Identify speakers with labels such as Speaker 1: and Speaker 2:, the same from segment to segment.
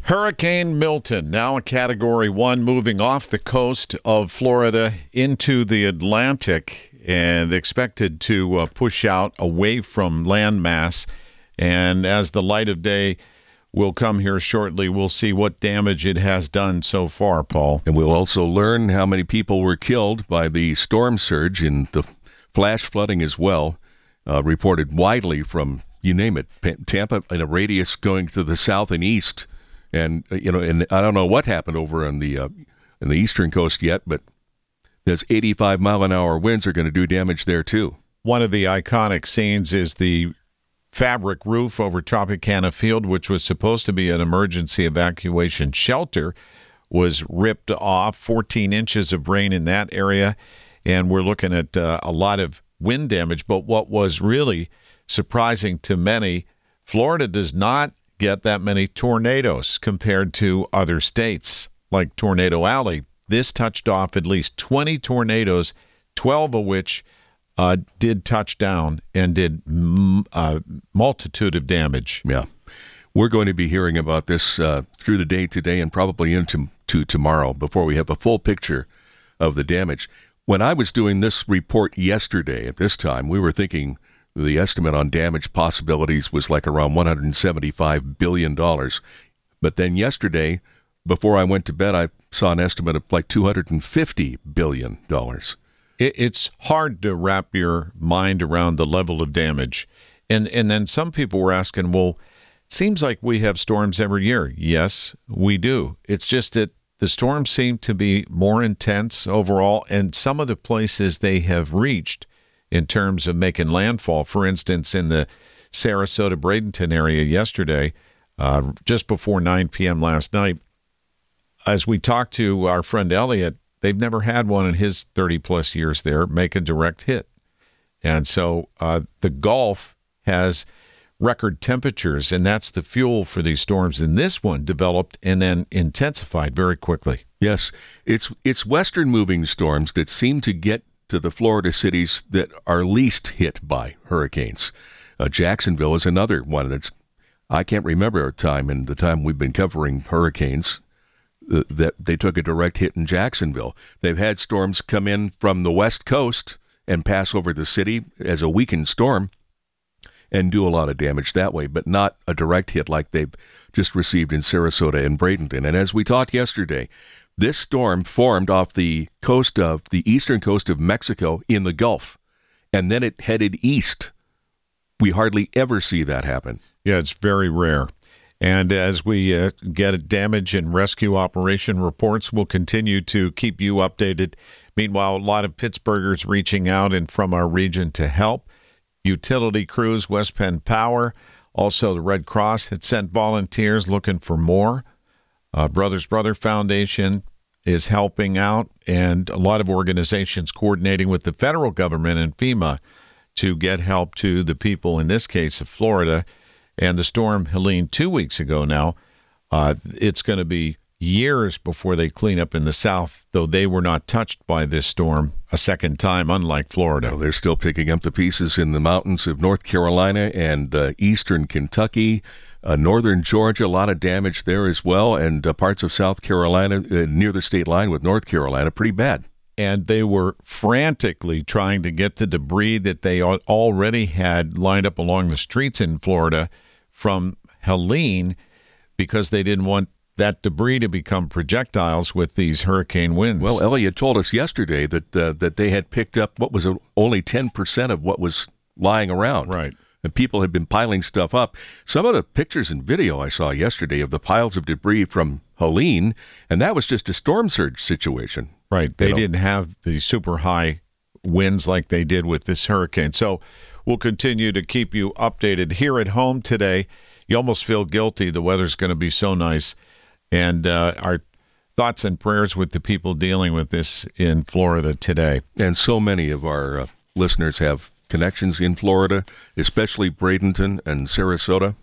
Speaker 1: Hurricane Milton, now a Category 1, moving off the coast of Florida into the Atlantic and expected to push out away from landmass. And as the light of day will come here shortly, we'll see what damage it has done so far, Paul.
Speaker 2: And we'll also learn how many people were killed by the storm surge and the flash flooding as well, reported widely from, you name it, Tampa in a radius going to the south and east. And, and I don't know what happened over on the eastern coast yet, but there's 85-mile-an-hour winds are going to do damage there, too.
Speaker 1: One of the iconic scenes is the fabric roof over Tropicana Field, which was supposed to be an emergency evacuation shelter, was ripped off. 14 inches of rain in that area, and we're looking at a lot of wind damage. But what was really surprising to many, Florida does not get that many tornadoes compared to other states like Tornado Alley. This touched off at least 20 tornadoes, 12 of which did touch down and did a multitude of damage.
Speaker 2: Yeah. We're going to be hearing about this through the day today and probably into tomorrow before we have a full picture of the damage. When I was doing this report yesterday at this time, we were thinking the estimate on damage possibilities was like around $175 billion. But then yesterday, before I went to bed, I saw an estimate of like $250 billion.
Speaker 1: It's hard to wrap your mind around the level of damage. And then some people were asking, well, it seems like we have storms every year. Yes, we do. It's just that the storms seem to be more intense overall, and some of the places they have reached in terms of making landfall, for instance, in the Sarasota-Bradenton area yesterday, just before 9 p.m. last night, as we talked to our friend Elliot, they've never had one in his 30-plus years there make a direct hit. And so the Gulf has record temperatures, and that's the fuel for these storms. And this one developed and then intensified very quickly.
Speaker 2: Yes, it's western-moving storms that seem to get to the Florida cities that are least hit by hurricanes. Jacksonville is another one that's, I can't remember a time in the time we've been covering hurricanes that they took a direct hit in Jacksonville. They've had storms come in from the west coast and pass over the city as a weakened storm and do a lot of damage that way, but not a direct hit like they've just received in Sarasota and Bradenton. And as we talked yesterday, this storm formed off the eastern coast of Mexico in the Gulf, and then it headed east. We hardly ever see that happen.
Speaker 1: Yeah, it's very rare. And as we get damage and rescue operation reports, we'll continue to keep you updated. Meanwhile, a lot of Pittsburghers reaching out and from our region to help. Utility crews, West Penn Power, also the Red Cross had sent volunteers looking for more. Brothers Brother Foundation is helping out, and a lot of organizations coordinating with the federal government and FEMA to get help to the people, in this case of Florida. And the storm Helene 2 weeks ago now, it's going to be years before they clean up in the south, though they were not touched by this storm a second time, unlike Florida.
Speaker 2: Well, they're still picking up the pieces in the mountains of North Carolina and eastern Kentucky. Northern Georgia, a lot of damage there as well, and parts of South Carolina near the state line with North Carolina, pretty bad.
Speaker 1: And they were frantically trying to get the debris that they already had lined up along the streets in Florida from Helene, because they didn't want that debris to become projectiles with these hurricane winds.
Speaker 2: Well, Elliot told us yesterday that they had picked up what was only 10% of what was lying around.
Speaker 1: Right.
Speaker 2: And people had been piling stuff up. Some of the pictures and video I saw yesterday of the piles of debris from Helene, and that was just a storm surge situation.
Speaker 1: Right. They didn't have the super high winds like they did with this hurricane. So we'll continue to keep you updated here at home today. You almost feel guilty. The weather's going to be so nice. And our thoughts and prayers with the people dealing with this in Florida today.
Speaker 2: And so many of our listeners have connections in Florida, especially Bradenton and Sarasota.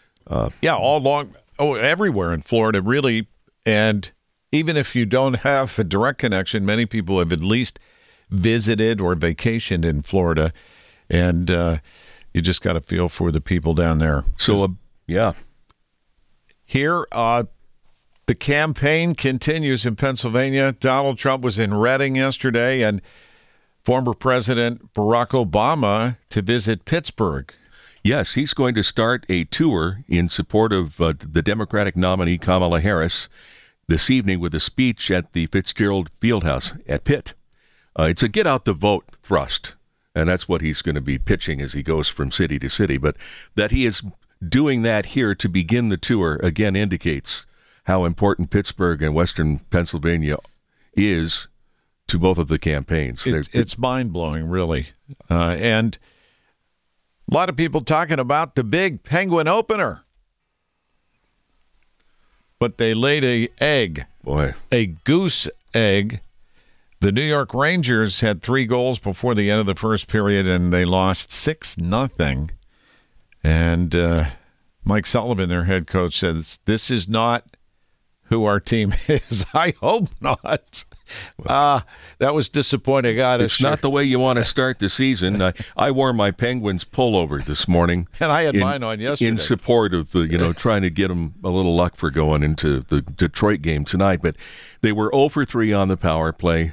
Speaker 1: Everywhere in Florida, really. And even if you don't have a direct connection, many people have at least visited or vacationed in Florida. And you just got to feel for the people down there.
Speaker 2: So, yeah.
Speaker 1: Here, The campaign continues in Pennsylvania. Donald Trump was in Reading yesterday, and former President Barack Obama to visit Pittsburgh.
Speaker 2: Yes, he's going to start a tour in support of the Democratic nominee Kamala Harris this evening with a speech at the Fitzgerald Fieldhouse at Pitt. It's a get out the vote thrust, and that's what he's going to be pitching as he goes from city to city. But that he is doing that here to begin the tour, again, indicates how important Pittsburgh and Western Pennsylvania is to both of the campaigns.
Speaker 1: It's mind-blowing, really. And a lot of people talking about the big Penguin opener. But they laid a goose egg. The New York Rangers had 3 goals before the end of the first period, and they lost 6-0. And Mike Sullivan, their head coach, says, this is not who our team is. I hope not. That was disappointing.
Speaker 2: It's not the way you want to start the season. I wore my Penguins pullover this morning.
Speaker 1: And I had mine on yesterday.
Speaker 2: In support of the, trying to get them a little luck for going into the Detroit game tonight. But they were 0 for 3 on the power play.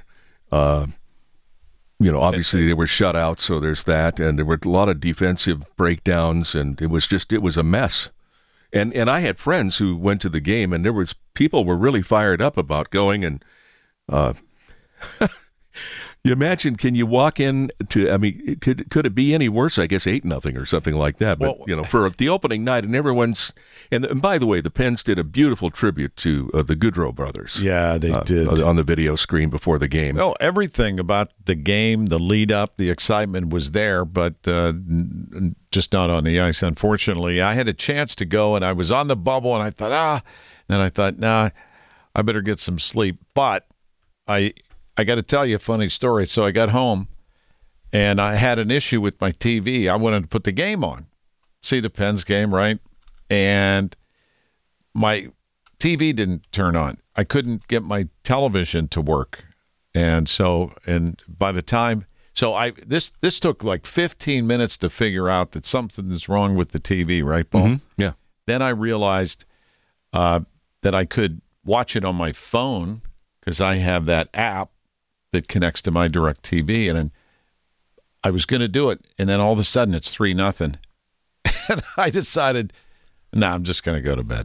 Speaker 2: Obviously they were shut out, so there's that. And there were a lot of defensive breakdowns, and it was a mess. And I had friends who went to the game, and people were really fired up about going. And you imagine, can you walk in to? I mean, could it be any worse? I guess 8-0 or something like that. But for the opening night, and everyone's and by the way, the Pens did a beautiful tribute to the Goodrow brothers.
Speaker 1: Yeah, they did
Speaker 2: on the video screen before the game.
Speaker 1: Oh, everything about the game, the lead up, the excitement was there, but just not on the ice. Unfortunately, I had a chance to go, and I was on the bubble, and I thought, Then I thought, nah, I better get some sleep. But I got to tell you a funny story. So I got home, and I had an issue with my TV. I wanted to put the game on, see the Pens game, right? And my TV didn't turn on. I couldn't get my television to work. And by the time, this took like 15 minutes to figure out that something is wrong with the TV, right, Paul?
Speaker 2: Mm-hmm. Yeah.
Speaker 1: Then I realized that I could watch it on my phone because I have that app that connects to my DirecTV, and I was going to do it, and then all of a sudden it's 3-0, and I decided, I'm just going to go to bed.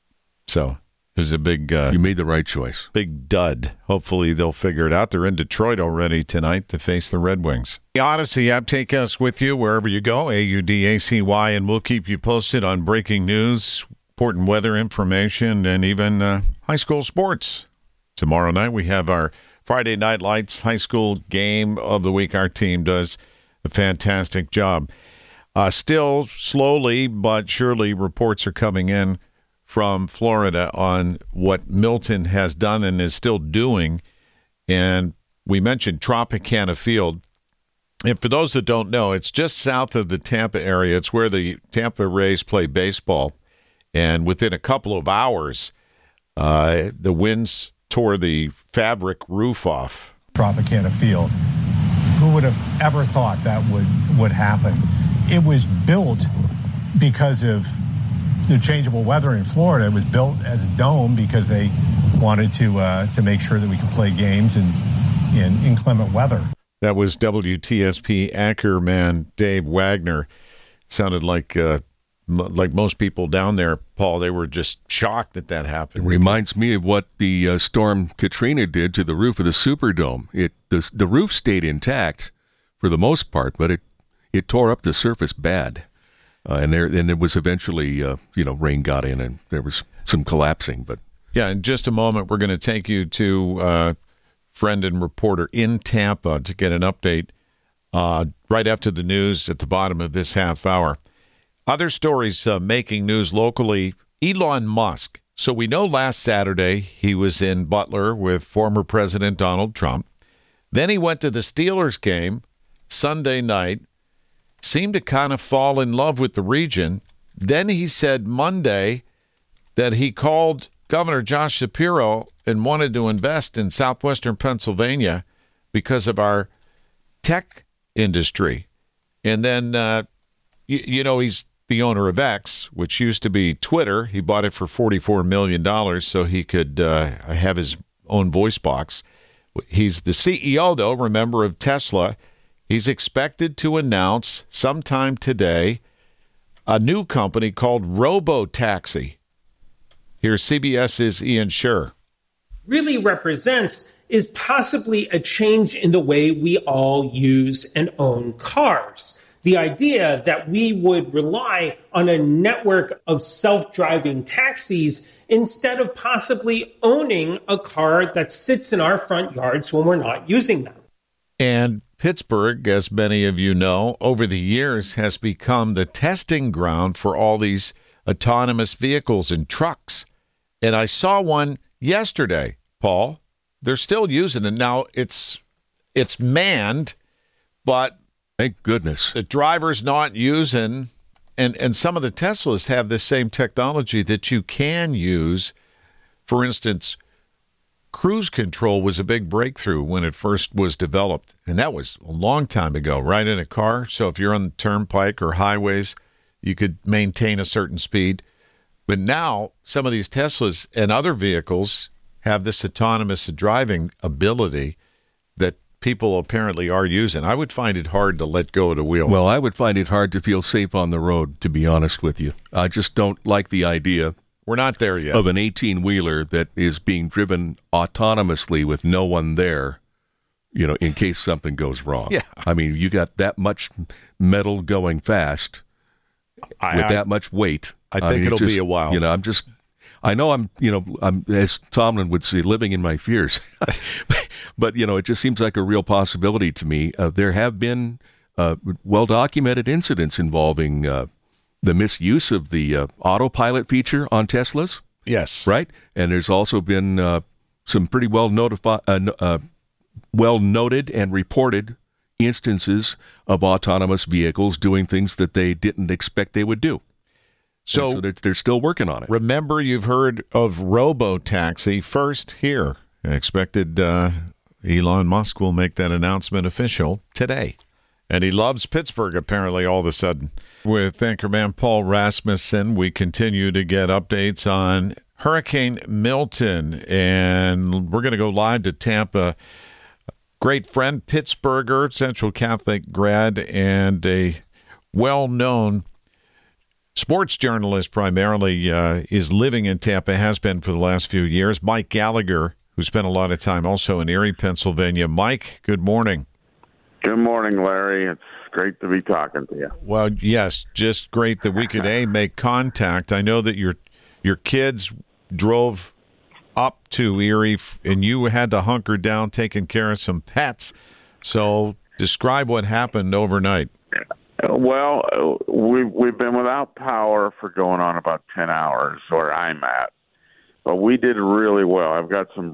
Speaker 1: So it was a big...
Speaker 2: you made the right choice.
Speaker 1: Big dud. Hopefully they'll figure it out. They're in Detroit already tonight to face the Red Wings. The Odyssey app, take us with you wherever you go, AUDACY, and we'll keep you posted on breaking news, important weather information, and even high school sports. Tomorrow night we have our Friday Night Lights high school game of the week. Our team does a fantastic job. Still slowly but surely reports are coming in from Florida on what Milton has done and is still doing. And we mentioned Tropicana Field. And for those that don't know, it's just south of the Tampa area. It's where the Tampa Rays play baseball. And within a couple of hours, the winds tore the fabric roof off.
Speaker 3: Tropicana Field. Who would have ever thought that would happen? It was built because of the changeable weather in Florida. It was built as a dome because they wanted to make sure that we could play games in inclement weather.
Speaker 1: That was WTSP anchorman Dave Wagner. Sounded like most people down there, Paul, they were just shocked that happened.
Speaker 2: It reminds me of what the storm Katrina did to the roof of the Superdome. The roof stayed intact for the most part, but it tore up the surface bad. And it was eventually, rain got in and there was some collapsing. But
Speaker 1: yeah, in just a moment, we're going to take you to friend and reporter in Tampa to get an update right after the news at the bottom of this half hour. Other stories making news locally, Elon Musk. So we know last Saturday he was in Butler with former President Donald Trump. Then he went to the Steelers game Sunday night, seemed to kind of fall in love with the region. Then he said Monday that he called Governor Josh Shapiro and wanted to invest in southwestern Pennsylvania because of our tech industry. And then, he's the owner of X, which used to be Twitter. He bought it for $44 million so he could have his own voice box. He's the CEO, though, remember, of Tesla. He's expected to announce sometime today a new company called Robotaxi. Here's CBS's Ian Sherr.
Speaker 4: Really represents is possibly a change in the way we all use and own cars. The idea that we would rely on a network of self-driving taxis instead of possibly owning a car that sits in our front yards when we're not using them.
Speaker 1: And Pittsburgh, as many of you know, over the years has become the testing ground for all these autonomous vehicles and trucks. And I saw one yesterday, Paul. They're still using it. Now, it's manned, but
Speaker 2: thank goodness
Speaker 1: the driver's not using, and some of the Teslas have the same technology that you can use. For instance, cruise control was a big breakthrough when it first was developed, and that was a long time ago, right, in a car. So if you're on the turnpike or highways, you could maintain a certain speed. But now some of these Teslas and other vehicles have this autonomous driving ability that people apparently are using. I would find it hard to let go of the wheel.
Speaker 2: Well, I would find it hard to feel safe on the road, to be honest with you. I just don't like the idea.
Speaker 1: We're not there yet.
Speaker 2: Of an 18-wheeler that is being driven autonomously with no one there, in case something goes wrong.
Speaker 1: Yeah.
Speaker 2: I mean, you got that much metal going fast with that much weight.
Speaker 1: I think it'll be a while.
Speaker 2: I'm as Tomlin would say, living in my fears. But, it just seems like a real possibility to me. There have been well-documented incidents involving the misuse of the autopilot feature on Teslas.
Speaker 1: Yes.
Speaker 2: Right? And there's also been some pretty well-noted and reported instances of autonomous vehicles doing things that they didn't expect they would do. So they're still working on it.
Speaker 1: Remember, you've heard of Robotaxi first here. Expected Elon Musk will make that announcement official today. And he loves Pittsburgh, apparently, all of a sudden. With anchorman Paul Rasmussen, we continue to get updates on Hurricane Milton. And we're going to go live to Tampa. Great friend, Pittsburgher, Central Catholic grad, and a well-known sports journalist primarily, is living in Tampa, has been for the last few years. Mike Gallagher, who spent a lot of time also in Erie, Pennsylvania. Mike, good morning.
Speaker 5: Good morning, Larry. It's great to be talking to you.
Speaker 1: Well, yes, just great that we could, make contact. I know that your kids drove up to Erie, and you had to hunker down taking care of some pets. So describe what happened overnight.
Speaker 5: Well, we've been without power for going on about 10 hours where I'm at. But we did really well. I've got some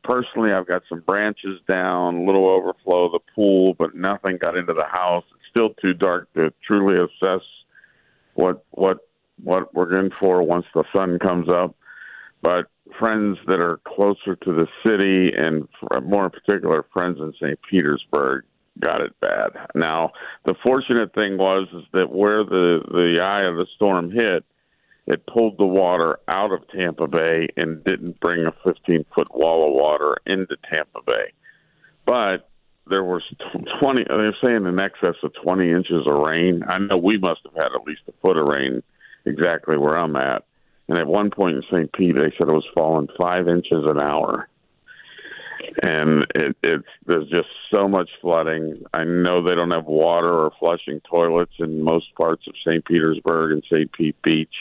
Speaker 5: branches down, a little overflow of the pool, but nothing got into the house. It's still too dark to truly assess what we're in for once the sun comes up. But friends that are closer to the city, and more in particular, friends in St. Petersburg, got it bad. Now, the fortunate thing is that where the eye of the storm hit, it pulled the water out of Tampa Bay and didn't bring a 15-foot wall of water into Tampa Bay. But there was 20, they're saying in excess of 20 inches of rain. I know we must have had at least a foot of rain exactly where I'm at. And at one point in St. Pete, they said it was falling 5 inches an hour. And there's just so much flooding. I know they don't have water or flushing toilets in most parts of St. Petersburg and St. Pete Beach.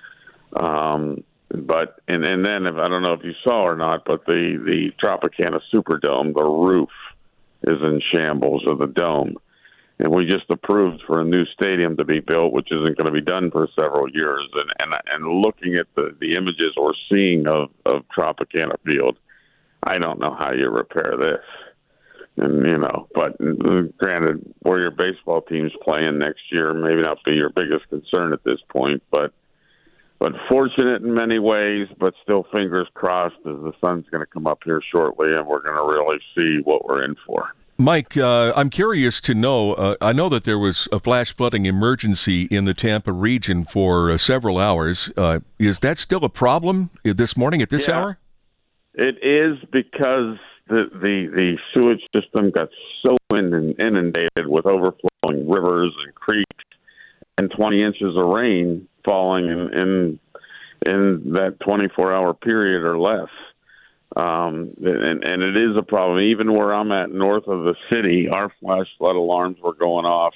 Speaker 5: But then if I don't know if you saw or not, but the Tropicana Superdome, the roof is in shambles, of the dome. And we just approved for a new stadium to be built, which isn't going to be done for several years. And looking at the images we're seeing of Tropicana Field, I don't know how you repair this. And, but granted, where your baseball team's playing next year may not be your biggest concern at this point, but fortunate in many ways, but still fingers crossed as the sun's going to come up here shortly and we're going to really see what we're in for.
Speaker 2: Mike, I'm curious to know, I know that there was a flash flooding emergency in the Tampa region for several hours. Is that still a problem this morning at this hour?
Speaker 5: It is, because the sewage system got so inundated with overflowing rivers and creeks, and 20 inches of rain falling in that 24-hour period or less. And it is a problem. Even where I'm at, north of the city, our flash flood alarms were going off,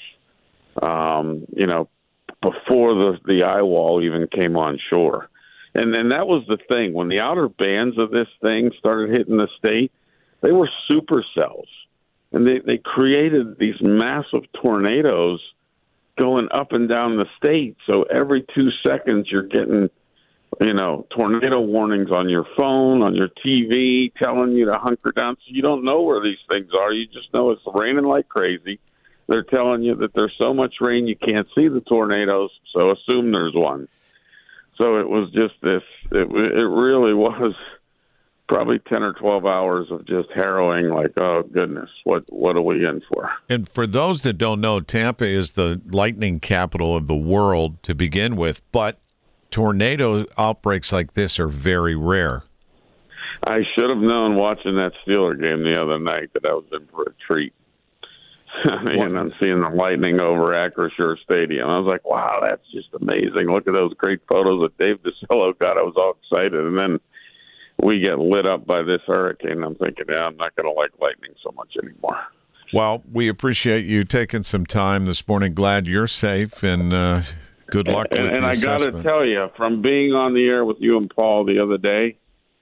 Speaker 5: before the eye wall even came on shore. And that was the thing. When the outer bands of this thing started hitting the state, they were supercells. And they created these massive tornadoes going up and down the state. So every 2 seconds you're getting tornado warnings on your phone, on your TV, telling you to hunker down. So you don't know where these things are. You just know it's raining like crazy. They're telling you that there's so much rain you can't see the tornadoes, so assume there's one. So it was just this, it really was probably 10 or 12 hours of just harrowing, like, oh, goodness, what are we in for?
Speaker 1: And for those that don't know, Tampa is the lightning capital of the world to begin with, but tornado outbreaks like this are very rare.
Speaker 5: I should have known watching that Steeler game the other night that I was in for a treat. And I'm seeing the lightning over Acrisure Stadium. I was like, wow, that's just amazing. Look at those great photos that Dave DeCillo got. I was all excited. And then we get lit up by this hurricane. I'm thinking, I'm not going to like lightning so much anymore.
Speaker 1: Well, we appreciate you taking some time this morning. Glad you're safe, and good luck with the assessment. And I got to
Speaker 5: tell you, from being on the air with you and Paul the other day,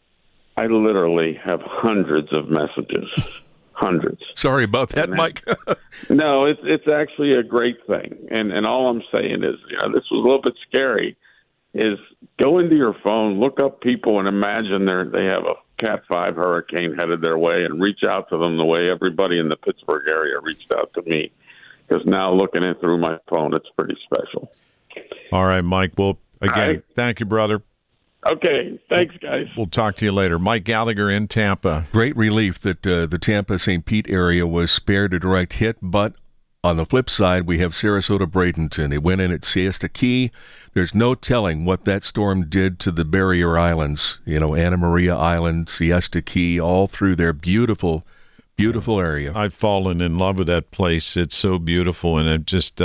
Speaker 5: I literally have hundreds of messages. Hundreds.
Speaker 2: Sorry about that, Mike.
Speaker 5: No, it's actually a great thing. And all I'm saying is, this was a little bit scary, is go into your phone, look up people, and imagine they have a Cat 5 hurricane headed their way, and reach out to them the way everybody in the Pittsburgh area reached out to me. Because now looking it through my phone, it's pretty special.
Speaker 1: All right, Mike. Well, again, Thank you, brother.
Speaker 5: Okay, thanks, guys.
Speaker 1: We'll talk to you later. Mike Gallagher in Tampa.
Speaker 2: Great relief that the Tampa-St. Pete area was spared a direct hit, but on the flip side, we have Sarasota-Bradenton. It went in at Siesta Key. There's no telling what that storm did to the barrier islands. Anna Maria Island, Siesta Key, all through their beautiful, beautiful area.
Speaker 1: I've fallen in love with that place. It's so beautiful, and it just...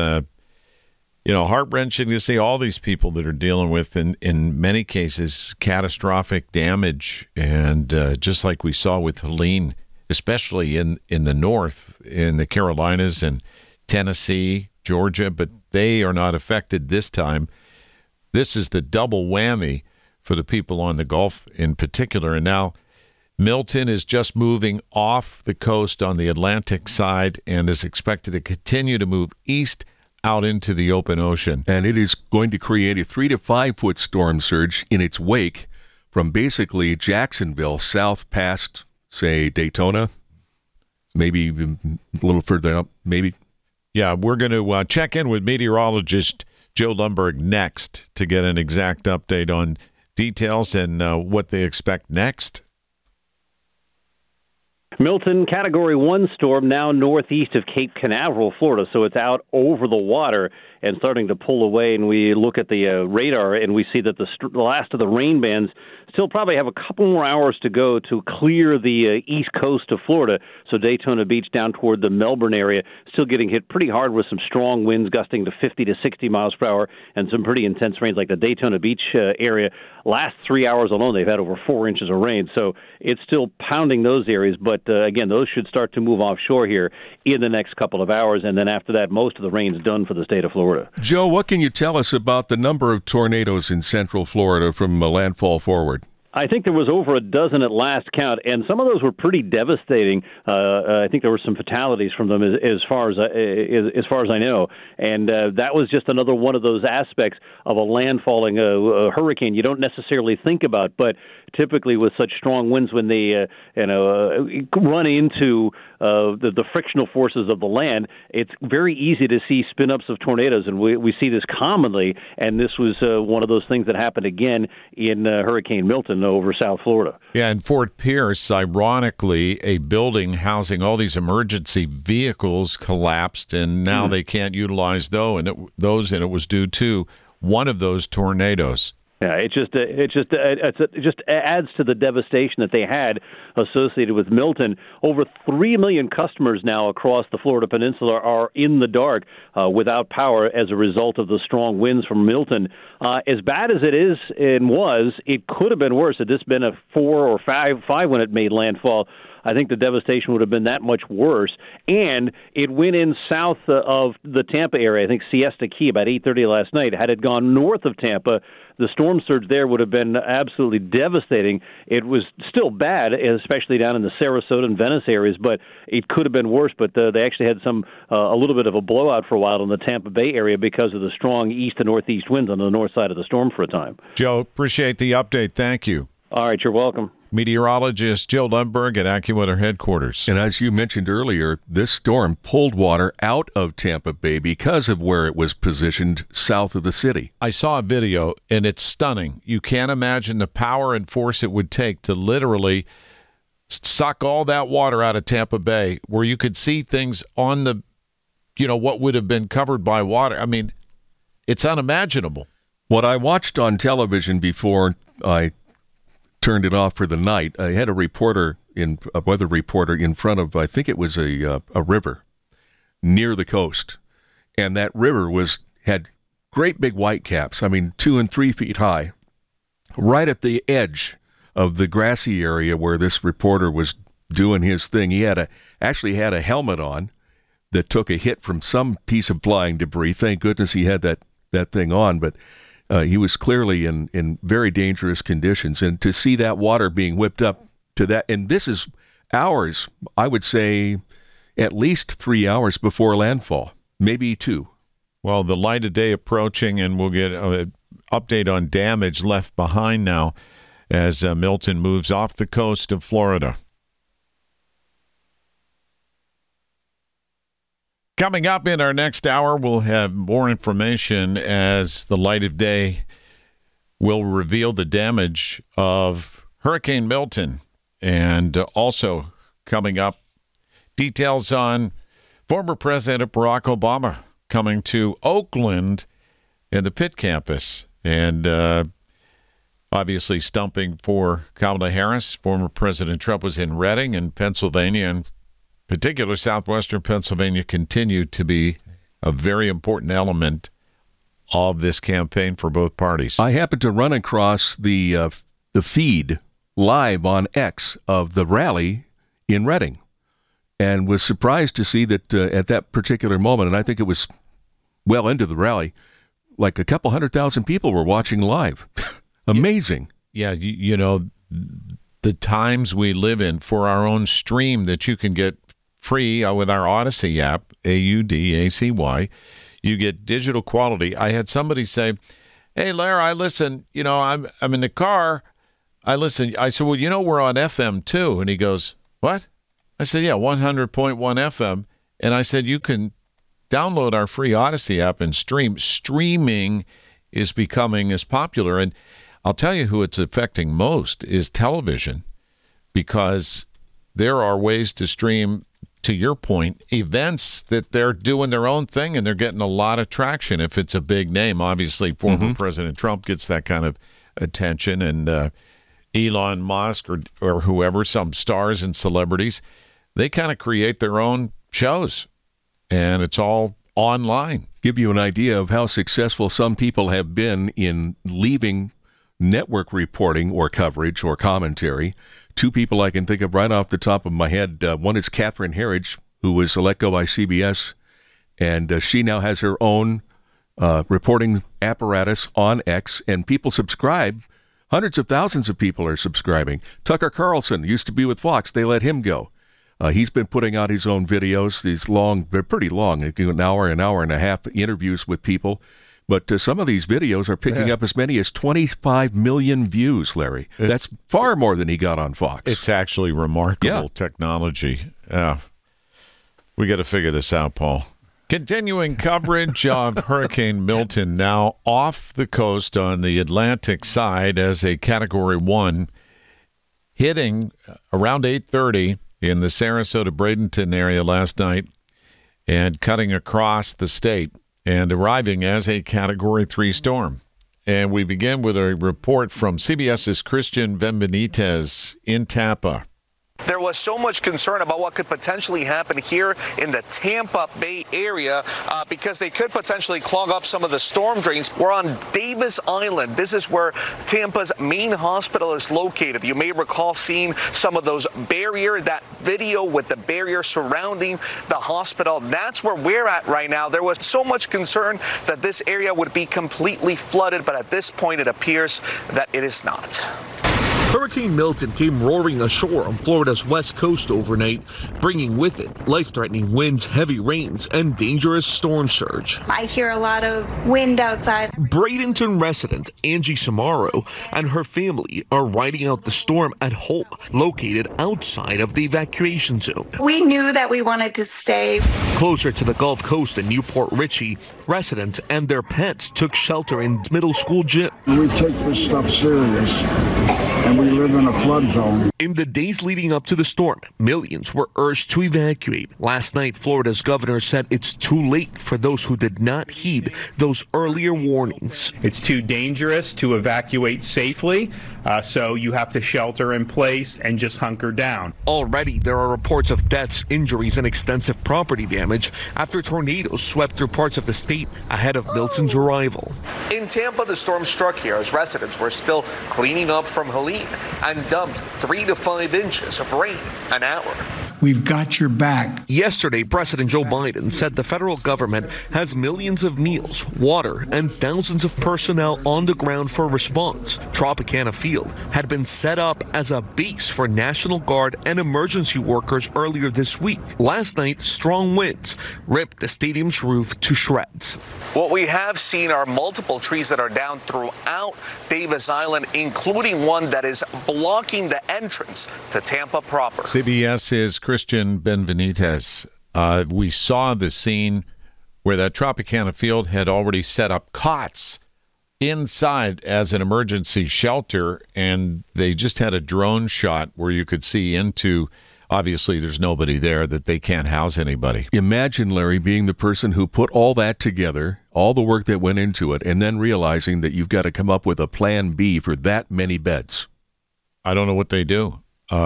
Speaker 1: heart-wrenching to see all these people that are dealing with, in many cases, catastrophic damage. And just like we saw with Helene, especially in the north, in the Carolinas and Tennessee, Georgia, but they are not affected this time. This is the double whammy for the people on the Gulf in particular. And now Milton is just moving off the coast on the Atlantic side and is expected to continue to move east out into the open ocean.
Speaker 2: And it is going to create a 3 to 5 foot storm surge in its wake from basically Jacksonville south past, say, Daytona, maybe even a little further up, maybe.
Speaker 1: Yeah, we're going to check in with meteorologist Joe Lundberg next to get an exact update on details and what they expect next.
Speaker 6: Milton, Category 1 storm, now northeast of Cape Canaveral, Florida, so it's out over the water and starting to pull away. And we look at the radar, and we see that the last of the rain bands still probably have a couple more hours to go to clear the east coast of Florida. So Daytona Beach down toward the Melbourne area still getting hit pretty hard with some strong winds gusting to 50 to 60 miles per hour and some pretty intense rains, like the Daytona Beach area. Last 3 hours alone, they've had over 4 inches of rain. So it's still pounding those areas. But again, those should start to move offshore here in the next couple of hours. And then after that, most of the rain's done for the state of Florida.
Speaker 2: Joe, what can you tell us about the number of tornadoes in central Florida from landfall forward?
Speaker 6: I think there was over a dozen at last count, and some of those were pretty devastating. I think there were some fatalities from them, as far as I know. And that was just another one of those aspects of a landfalling hurricane you don't necessarily think about, but typically with such strong winds, when they run into the frictional forces of the land, it's very easy to see spin-ups of tornadoes, and we see this commonly. And this was one of those things that happened again in Hurricane Milton. Milton over South Florida.
Speaker 1: Yeah, in Fort Pierce, ironically, a building housing all these emergency vehicles collapsed, and now they can't utilize those, and it was due to one of those tornadoes.
Speaker 6: Yeah, it just adds to the devastation that they had associated with Milton. Over 3 million customers now across the Florida Peninsula are in the dark without power as a result of the strong winds from Milton. As bad as it is and was, it could have been worse. Had this been a 4 or 5 when it made landfall, I think the devastation would have been that much worse. And it went in south of the Tampa area, I think Siesta Key, about 8:30 last night. Had it gone north of Tampa, the storm surge there would have been absolutely devastating. It was still bad, especially down in the Sarasota and Venice areas, but it could have been worse. But they actually had a little bit of a blowout for a while in the Tampa Bay area because of the strong east and northeast winds on the north side of the storm for a time.
Speaker 1: Joe, appreciate the update. Thank you.
Speaker 6: All right, you're welcome.
Speaker 1: Meteorologist Joe Lundberg at AccuWeather headquarters.
Speaker 2: And as you mentioned earlier, this storm pulled water out of Tampa Bay because of where it was positioned south of the city.
Speaker 1: I saw a video, and it's stunning. You can't imagine the power and force it would take to literally suck all that water out of Tampa Bay, where you could see things on the, what would have been covered by water. I mean, it's unimaginable.
Speaker 2: What I watched on television before I turned it off for the night, I had a weather reporter in front of, I think it was a river near the coast, and that river had great big white caps, 2 and 3 feet high, right at the edge of the grassy area where this reporter was doing his thing. He actually had a helmet on that took a hit from some piece of flying debris. Thank goodness he had that thing on, but he was clearly in very dangerous conditions. And to see that water being whipped up to that, and this is hours, I would say at least 3 hours before landfall, maybe 2.
Speaker 1: Well, the light of day approaching, and we'll get an update on damage left behind now as Milton moves off the coast of Florida. Coming up in our next hour, we'll have more information as the light of day will reveal the damage of Hurricane Milton. And also coming up, details on former President Barack Obama coming to Oakland and the Pitt campus. And obviously stumping for Kamala Harris. Former President Trump was in Reading in Pennsylvania, and particular southwestern Pennsylvania continued to be a very important element of this campaign for both parties.
Speaker 2: I happened to run across the feed live on X of the rally in Reading and was surprised to see that at that particular moment, and I think it was well into the rally, like a couple 100,000 people were watching live. Amazing.
Speaker 1: Yeah, the times we live in for our own stream that you can get free with our Odyssey app, AUDACY. You get digital quality. I had somebody say, "Hey, Larry, I listen. I'm in the car. I listen." I said, "Well, we're on FM too." And he goes, "What?" I said, "Yeah, 100.1 FM." And I said, "You can download our free Odyssey app and stream." Streaming is becoming as popular, and I'll tell you who it's affecting most is television, because there are ways to stream, to your point, events that they're doing their own thing and they're getting a lot of traction. If it's a big name, obviously former President Trump gets that kind of attention, and Elon Musk or whoever, some stars and celebrities, they kind of create their own shows, and it's all online.
Speaker 2: Give you an idea of how successful some people have been in leaving network reporting or coverage or commentary. 2 people I can think of right off the top of my head. One is Catherine Herridge, who was let go by CBS, and she now has her own reporting apparatus on X, and people subscribe. Hundreds of thousands of people are subscribing. Tucker Carlson used to be with Fox. They let him go. He's been putting out his own videos, these long, they're pretty long, an hour and a half interviews with people. But some of these videos are picking up as many as 25 million views, Larry. That's far more than he got on Fox.
Speaker 1: It's actually remarkable technology. We got to figure this out, Paul. Continuing coverage of Hurricane Milton, now off the coast on the Atlantic side as a Category 1, hitting around 8:30 in the Sarasota-Bradenton area last night and cutting across the state and arriving as a Category 3 storm. And we begin with a report from CBS's Christian Benvenitez in Tampa.
Speaker 7: There was so much concern about what could potentially happen here in the Tampa Bay area because they could potentially clog up some of the storm drains. We're on Davis Island. This is where Tampa's main hospital is located. You may recall seeing some of those that video with the barrier surrounding the hospital. That's where we're at right now. There was so much concern that this area would be completely flooded, but at this point it appears that it is not.
Speaker 8: Hurricane Milton came roaring ashore on Florida's west coast overnight, bringing with it life-threatening winds, heavy rains, and dangerous storm surge.
Speaker 9: I hear a lot of wind outside.
Speaker 8: Bradenton resident Angie Samaro and her family are riding out the storm at home, located outside of the evacuation zone.
Speaker 9: We knew that we wanted to stay.
Speaker 8: Closer to the Gulf Coast in Newport Richey, residents and their pets took shelter in middle school gym.
Speaker 10: We take this stuff serious, and we live in a flood zone.
Speaker 8: In the days leading up to the storm, millions were urged to evacuate. Last night, Florida's governor said it's too late for those who did not heed those earlier warnings.
Speaker 11: It's too dangerous to evacuate safely, so you have to shelter in place and just hunker down.
Speaker 8: Already, there are reports of deaths, injuries, and extensive property damage after tornadoes swept through parts of the state ahead of Milton's arrival.
Speaker 7: In Tampa, the storm struck here as residents were still cleaning up from Helene and dumped 3 to 5 inches of rain an hour.
Speaker 10: We've got your back.
Speaker 8: Yesterday, President Joe Biden said the federal government has millions of meals, water, and thousands of personnel on the ground for response. Tropicana Field had been set up as a base for National Guard and emergency workers earlier this week. Last night, strong winds ripped the stadium's roof to shreds.
Speaker 7: What we have seen are multiple trees that are down throughout Davis Island, including one that is blocking the entrance to Tampa proper.
Speaker 1: CBS is Christian Benvenitez. We saw the scene where that Tropicana Field had already set up cots inside as an emergency shelter, and they just had a drone shot where you could see into, obviously there's nobody there, that they can't house anybody.
Speaker 2: Imagine, Larry, being the person who put all that together, all the work that went into it, and then realizing that you've got to come up with a plan B for that many beds.
Speaker 1: I don't know what they do.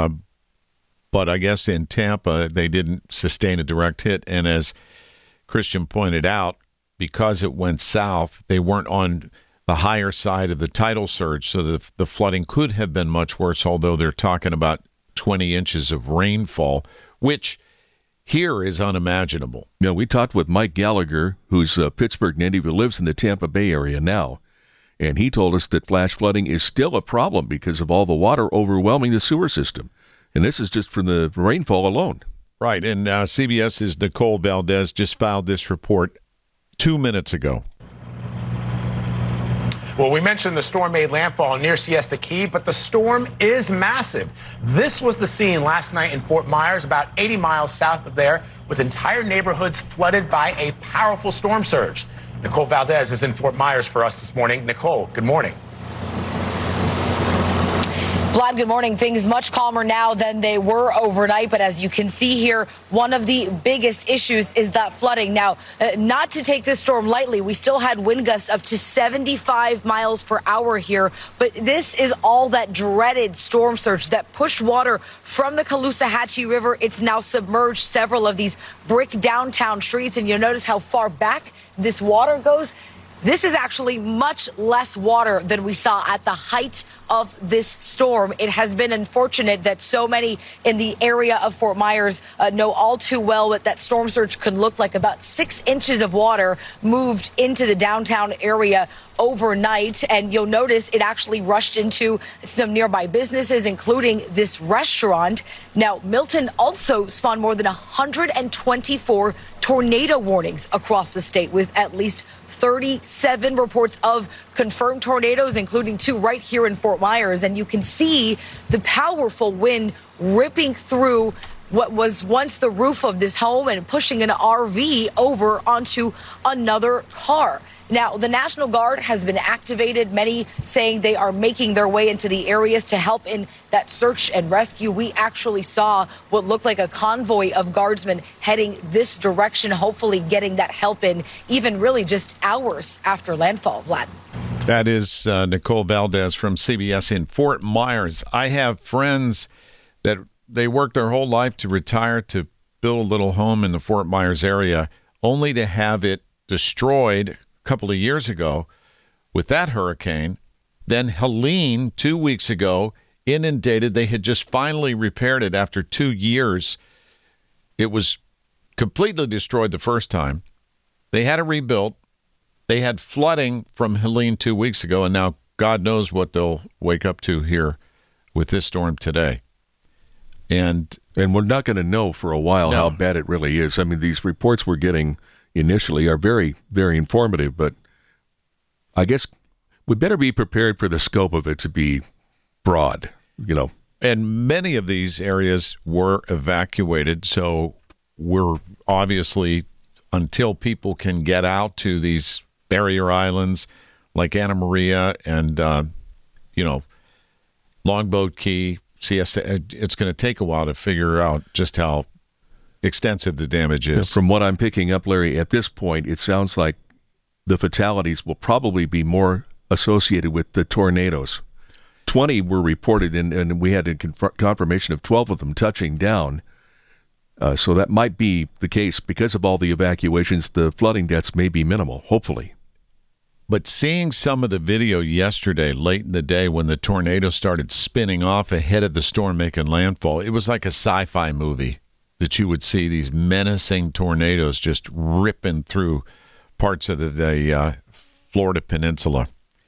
Speaker 1: But I guess in Tampa, they didn't sustain a direct hit. And as Christian pointed out, because it went south, they weren't on the higher side of the tidal surge. So the flooding could have been much worse, although they're talking about 20 inches of rainfall, which here is unimaginable.
Speaker 2: Now, we talked with Mike Gallagher, who's a Pittsburgh native who lives in the Tampa Bay area now. And he told us that flash flooding is still a problem because of all the water overwhelming the sewer system. And this is just from the rainfall alone.
Speaker 1: Right. And CBS's Nicole Valdez just filed this report 2 minutes ago.
Speaker 12: Well, we mentioned the storm made landfall near Siesta Key, but the storm is massive. This was the scene last night in Fort Myers, about 80 miles south of there, with entire neighborhoods flooded by a powerful storm surge. Nicole Valdez is in Fort Myers for us this morning. Nicole, good morning.
Speaker 13: Vlad, good morning. Things much calmer now than they were overnight. But as you can see here, one of the biggest issues is that flooding. Now, not to take this storm lightly, we still had wind gusts up to 75 miles per hour here. But this is all that dreaded storm surge that pushed water from the Caloosahatchee River. It's now submerged several of these brick downtown streets. And you'll notice how far back this water goes. This is actually much less water than we saw at the height of this storm. It has been unfortunate that so many in the area of Fort Myers know all too well what that storm surge could look like. About 6 inches of water moved into the downtown area overnight, and you'll notice it actually rushed into some nearby businesses, including this restaurant. Now, Milton also spawned more than 124 tornado warnings across the state, with at least 37 reports of confirmed tornadoes, including 2 right here in Fort Myers. And you can see the powerful wind ripping through what was once the roof of this home and pushing an RV over onto another car. Now, the National Guard has been activated, many saying they are making their way into the areas to help in that search and rescue. We actually saw what looked like a convoy of guardsmen heading this direction, hopefully getting that help in even really just hours after landfall, Vlad.
Speaker 1: That is Nicole Valdez from CBS in Fort Myers. I have friends that they worked their whole life to retire to build a little home in the Fort Myers area, only to have it destroyed couple of years ago with that hurricane. Then Helene 2 weeks ago inundated. They had just finally repaired it after 2 years. It was completely destroyed the first time. They had it rebuilt. They had flooding from Helene 2 weeks ago, and now God knows what they'll wake up to here with this storm today. And
Speaker 2: we're not going to know for a while how bad it really is. I mean, these reports we're getting initially are very, very informative, but I guess we better be prepared for the scope of it to be broad,
Speaker 1: And many of these areas were evacuated, so we're obviously, until people can get out to these barrier islands like Anna Maria and, Longboat Key, Siesta, it's going to take a while to figure out just how extensive the damage is.
Speaker 2: From what I'm picking up, Larry, at this point, it sounds like the fatalities will probably be more associated with the tornadoes. 20 were reported, and we had a confirmation of 12 of them touching down. So that might be the case. Because of all the evacuations, the flooding deaths may be minimal, hopefully.
Speaker 1: But seeing some of the video yesterday, late in the day, when the tornado started spinning off ahead of the storm making landfall, it was like a sci-fi movie. That you would see these menacing tornadoes just ripping through parts of the Florida peninsula.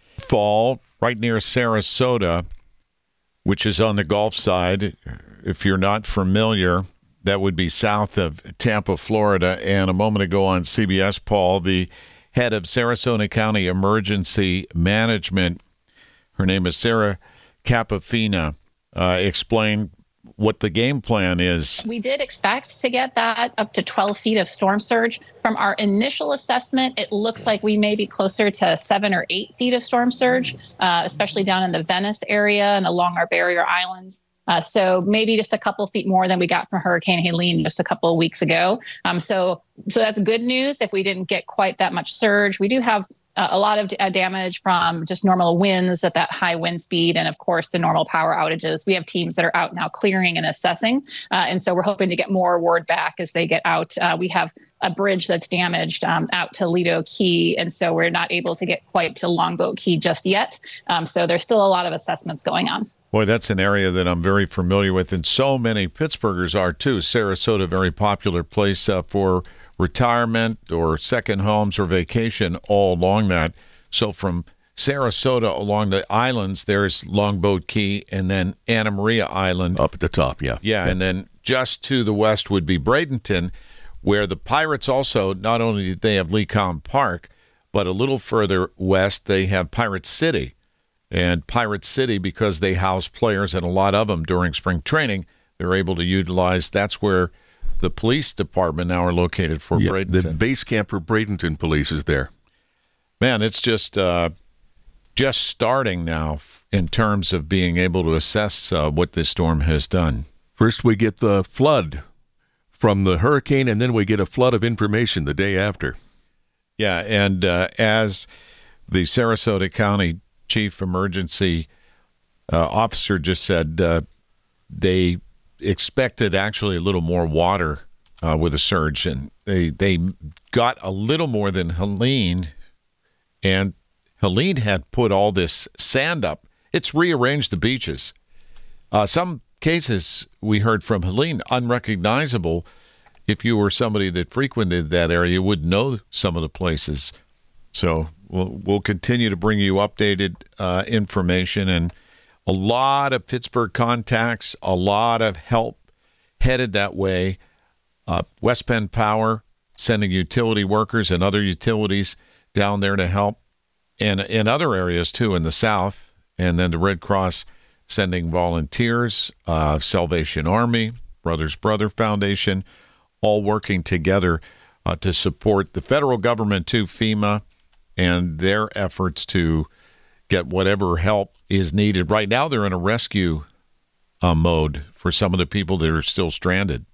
Speaker 1: Fall right near Sarasota, which is on the Gulf side. If you're not familiar, that would be south of Tampa, Florida. And a moment ago on CBS, Paul, the head of Sarasota County Emergency Management, her name is Sarah Capofina, explained what the game plan is.
Speaker 14: We did expect to get that up to 12 feet of storm surge. From our initial assessment, it looks like we may be closer to 7 or 8 feet of storm surge, especially down in the Venice area and along our barrier islands. So maybe just a couple feet more than we got from Hurricane Helene just a couple of weeks ago. So that's good news if we didn't get quite that much surge. We do have a lot of damage from just normal winds at that high wind speed and, of course, the normal power outages. We have teams that are out now clearing and assessing, and so we're hoping to get more word back as they get out. We have a bridge that's damaged out to Lido Key, and so we're not able to get quite to Longboat Key just yet. So there's still a lot of assessments going on.
Speaker 1: Boy, that's an area that I'm very familiar with, and so many Pittsburghers are, too. Sarasota, very popular place for retirement or second homes or vacation all along that. So from Sarasota along the islands, there's Longboat Key and then Anna Maria Island.
Speaker 2: Up at the top, yeah.
Speaker 1: Yeah, and then just to the west would be Bradenton, where the Pirates also, not only do they have Lecom Park, but a little further west they have Pirate City. And Pirate City, because they house players and a lot of them during spring training, they're able to utilize, that's where the police department now are located for Bradenton.
Speaker 2: The base camp for Bradenton police is there.
Speaker 1: Man, it's just starting now in terms of being able to assess what this storm has done.
Speaker 2: First we get the flood from the hurricane, and then we get a flood of information the day after.
Speaker 1: Yeah, and as the Sarasota County Chief Emergency Officer just said, they expected actually a little more water with a surge, and they got a little more than Helene, and Helene had put all this sand up. It's rearranged the beaches. Some cases we heard from Helene, unrecognizable. If you were somebody that frequented that area, you would know some of the places. So we'll continue to bring you updated information, and a lot of Pittsburgh contacts, a lot of help headed that way. West Penn Power sending utility workers and other utilities down there to help, and in other areas too in the south. And then the Red Cross sending volunteers, Salvation Army, Brothers Brother Foundation, all working together to support the federal government, to FEMA, and their efforts to get whatever help is needed. Right now, they're in a rescue mode for some of the people that are still stranded.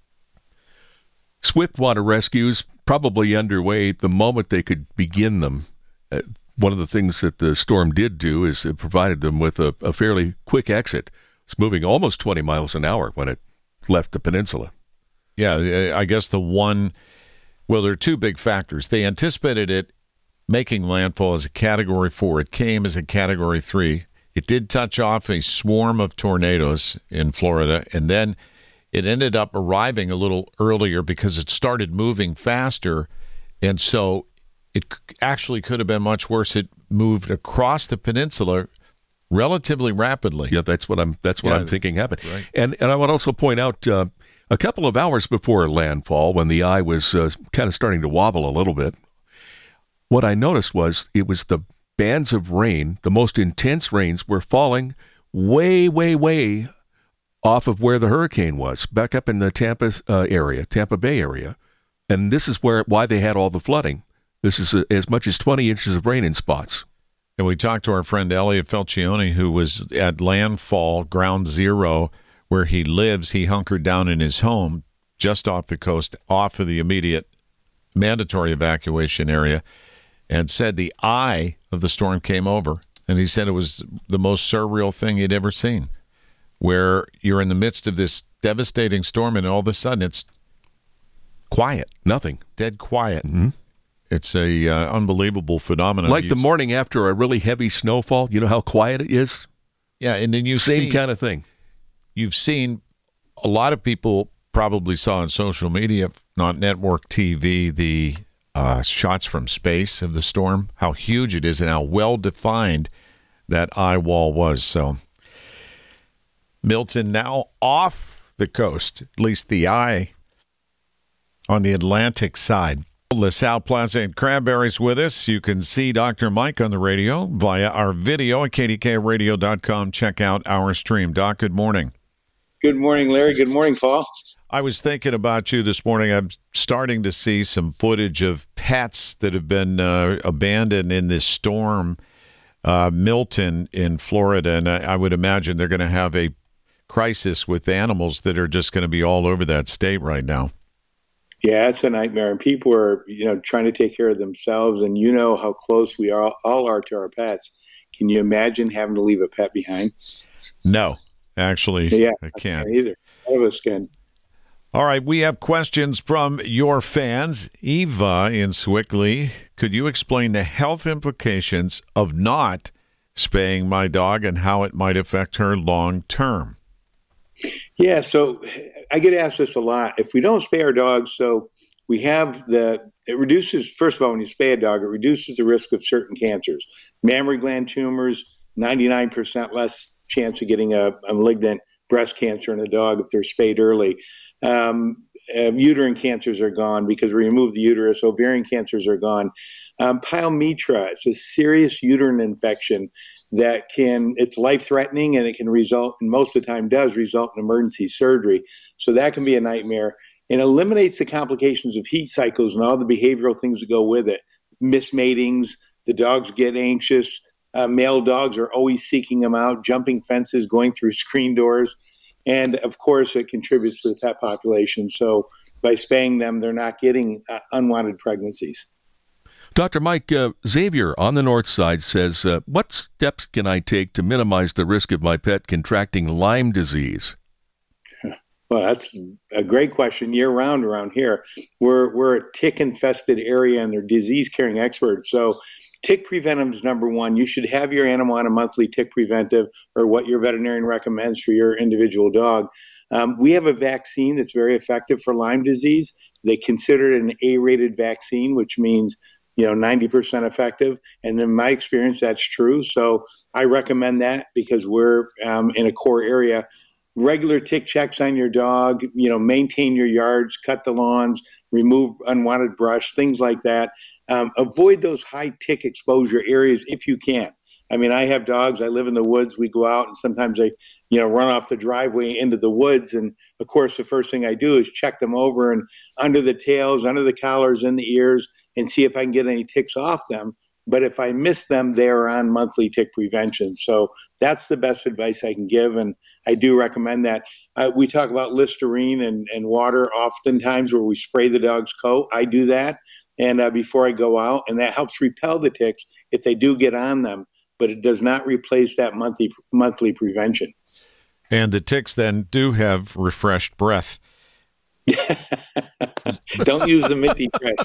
Speaker 2: Swift water rescues probably underway the moment they could begin them. One of the things that the storm did do is it provided them with a fairly quick exit. It's moving almost 20 miles an hour when it left the peninsula.
Speaker 1: Yeah, I guess there are two big factors. They anticipated it making landfall as a Category 4. It came as a Category 3. It did touch off a swarm of tornadoes in Florida, and then it ended up arriving a little earlier because it started moving faster, and so it actually could have been much worse. It moved across the peninsula relatively rapidly.
Speaker 2: Yeah, that's what I'm thinking happened.
Speaker 1: Right.
Speaker 2: And I would also point out a couple of hours before landfall, when the eye was kind of starting to wobble a little bit, what I noticed was it was the bands of rain, the most intense rains were falling way, way, way off of where the hurricane was, back up in the Tampa Bay area. And this is why they had all the flooding. This is as much as 20 inches of rain in spots.
Speaker 1: And we talked to our friend Elliot Felcioni, who was at landfall, ground zero, where he lives. He hunkered down in his home just off the coast, off of the immediate mandatory evacuation area, and said the eye of the storm came over. And he said it was the most surreal thing he'd ever seen, where you're in the midst of this devastating storm and all of a sudden it's quiet.
Speaker 2: Nothing.
Speaker 1: Dead quiet.
Speaker 2: Mm-hmm.
Speaker 1: It's a unbelievable phenomenon.
Speaker 2: Like the morning after a really heavy snowfall, you know how quiet it is?
Speaker 1: Yeah, and then
Speaker 2: Same kind of thing.
Speaker 1: You've seen a lot of people probably saw on social media, if not network TV, the shots from space of the storm, how huge it is and how well-defined that eye wall was. So Milton now off the coast, at least the eye on the Atlantic side. LaSalle Plaza and Cranberry's with us. You can see Dr. Mike on the radio via our video at kdkradio.com. Check out our stream. Doc, good morning.
Speaker 15: Good morning, Larry. Good morning, Paul.
Speaker 1: I was thinking about you this morning. I'm starting to see some footage of pets that have been abandoned in this storm, Milton in Florida, and I would imagine they're going to have a crisis with animals that are just going to be all over that state right now.
Speaker 15: Yeah, it's a nightmare, and people are, trying to take care of themselves, and you know how close we all are to our pets. Can you imagine having to leave a pet behind?
Speaker 1: No, actually,
Speaker 15: yeah,
Speaker 1: I can't
Speaker 15: either. None of us can.
Speaker 1: All right, we have questions from your fans. Eva in Swickley, could you explain the health implications of not spaying my dog and how it might affect her long term?
Speaker 15: Yeah, so I get asked this a lot. If we don't spay our dogs, so we have it reduces, first of all, when you spay a dog, it reduces the risk of certain cancers. Mammary gland tumors, 99% less chance of getting a malignant breast cancer in a dog if they're spayed early. Uterine cancers are gone because we remove the uterus. Ovarian cancers are gone. Pyometra, it's a serious uterine infection that it's life-threatening, and it can result, and most of the time does result in emergency surgery. So that can be a nightmare. And eliminates the complications of heat cycles and all the behavioral things that go with it. Mismatings, the dogs get anxious. Male dogs are always seeking them out, jumping fences, going through screen doors. And, of course, it contributes to the pet population. So by spaying them, they're not getting unwanted pregnancies.
Speaker 2: Dr. Mike, Xavier on the north side says, what steps can I take to minimize the risk of my pet contracting Lyme disease?
Speaker 15: Well, that's a great question. Year-round around here, we're a tick-infested area, and they're disease-carrying experts. So tick preventive is number one. You should have your animal on a monthly tick preventive, or what your veterinarian recommends for your individual dog. We have a vaccine that's very effective for Lyme disease. They consider it an A-rated vaccine, which means 90% effective. And in my experience, that's true. So I recommend that because we're in a core area. Regular tick checks on your dog, maintain your yards, cut the lawns, remove unwanted brush, things like that. Avoid those high tick exposure areas if you can. I mean, I have dogs. I live in the woods. We go out and sometimes they, run off the driveway into the woods. And of course, the first thing I do is check them over and under the tails, under the collars, in the ears, and see if I can get any ticks off them. But if I miss them, they're on monthly tick prevention. So that's the best advice I can give. And I do recommend that. We talk about Listerine and water oftentimes where we spray the dog's coat. I do that and before I go out, and that helps repel the ticks if they do get on them. But it does not replace that monthly prevention.
Speaker 1: And the ticks then do have refreshed breath.
Speaker 15: Don't use the minty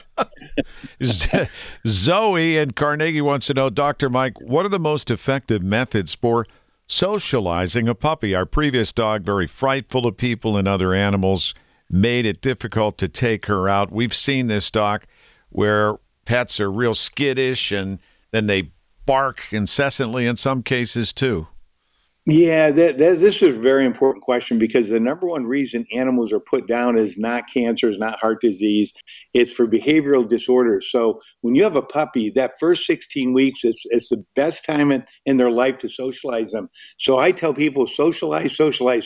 Speaker 15: fresh.
Speaker 1: Zoe in Carnegie wants to know, Dr. Mike, what are the most effective methods for socializing a puppy? Our previous dog, very frightful of people and other animals, made it difficult to take her out. We've seen this, Doc, where pets are real skittish and then they bark incessantly in some cases too.
Speaker 15: Yeah, this is a very important question because the number one reason animals are put down is not cancer, is not heart disease. It's for behavioral disorders. So when you have a puppy, that first 16 weeks, it's the best time in their life to socialize them. So I tell people socialize,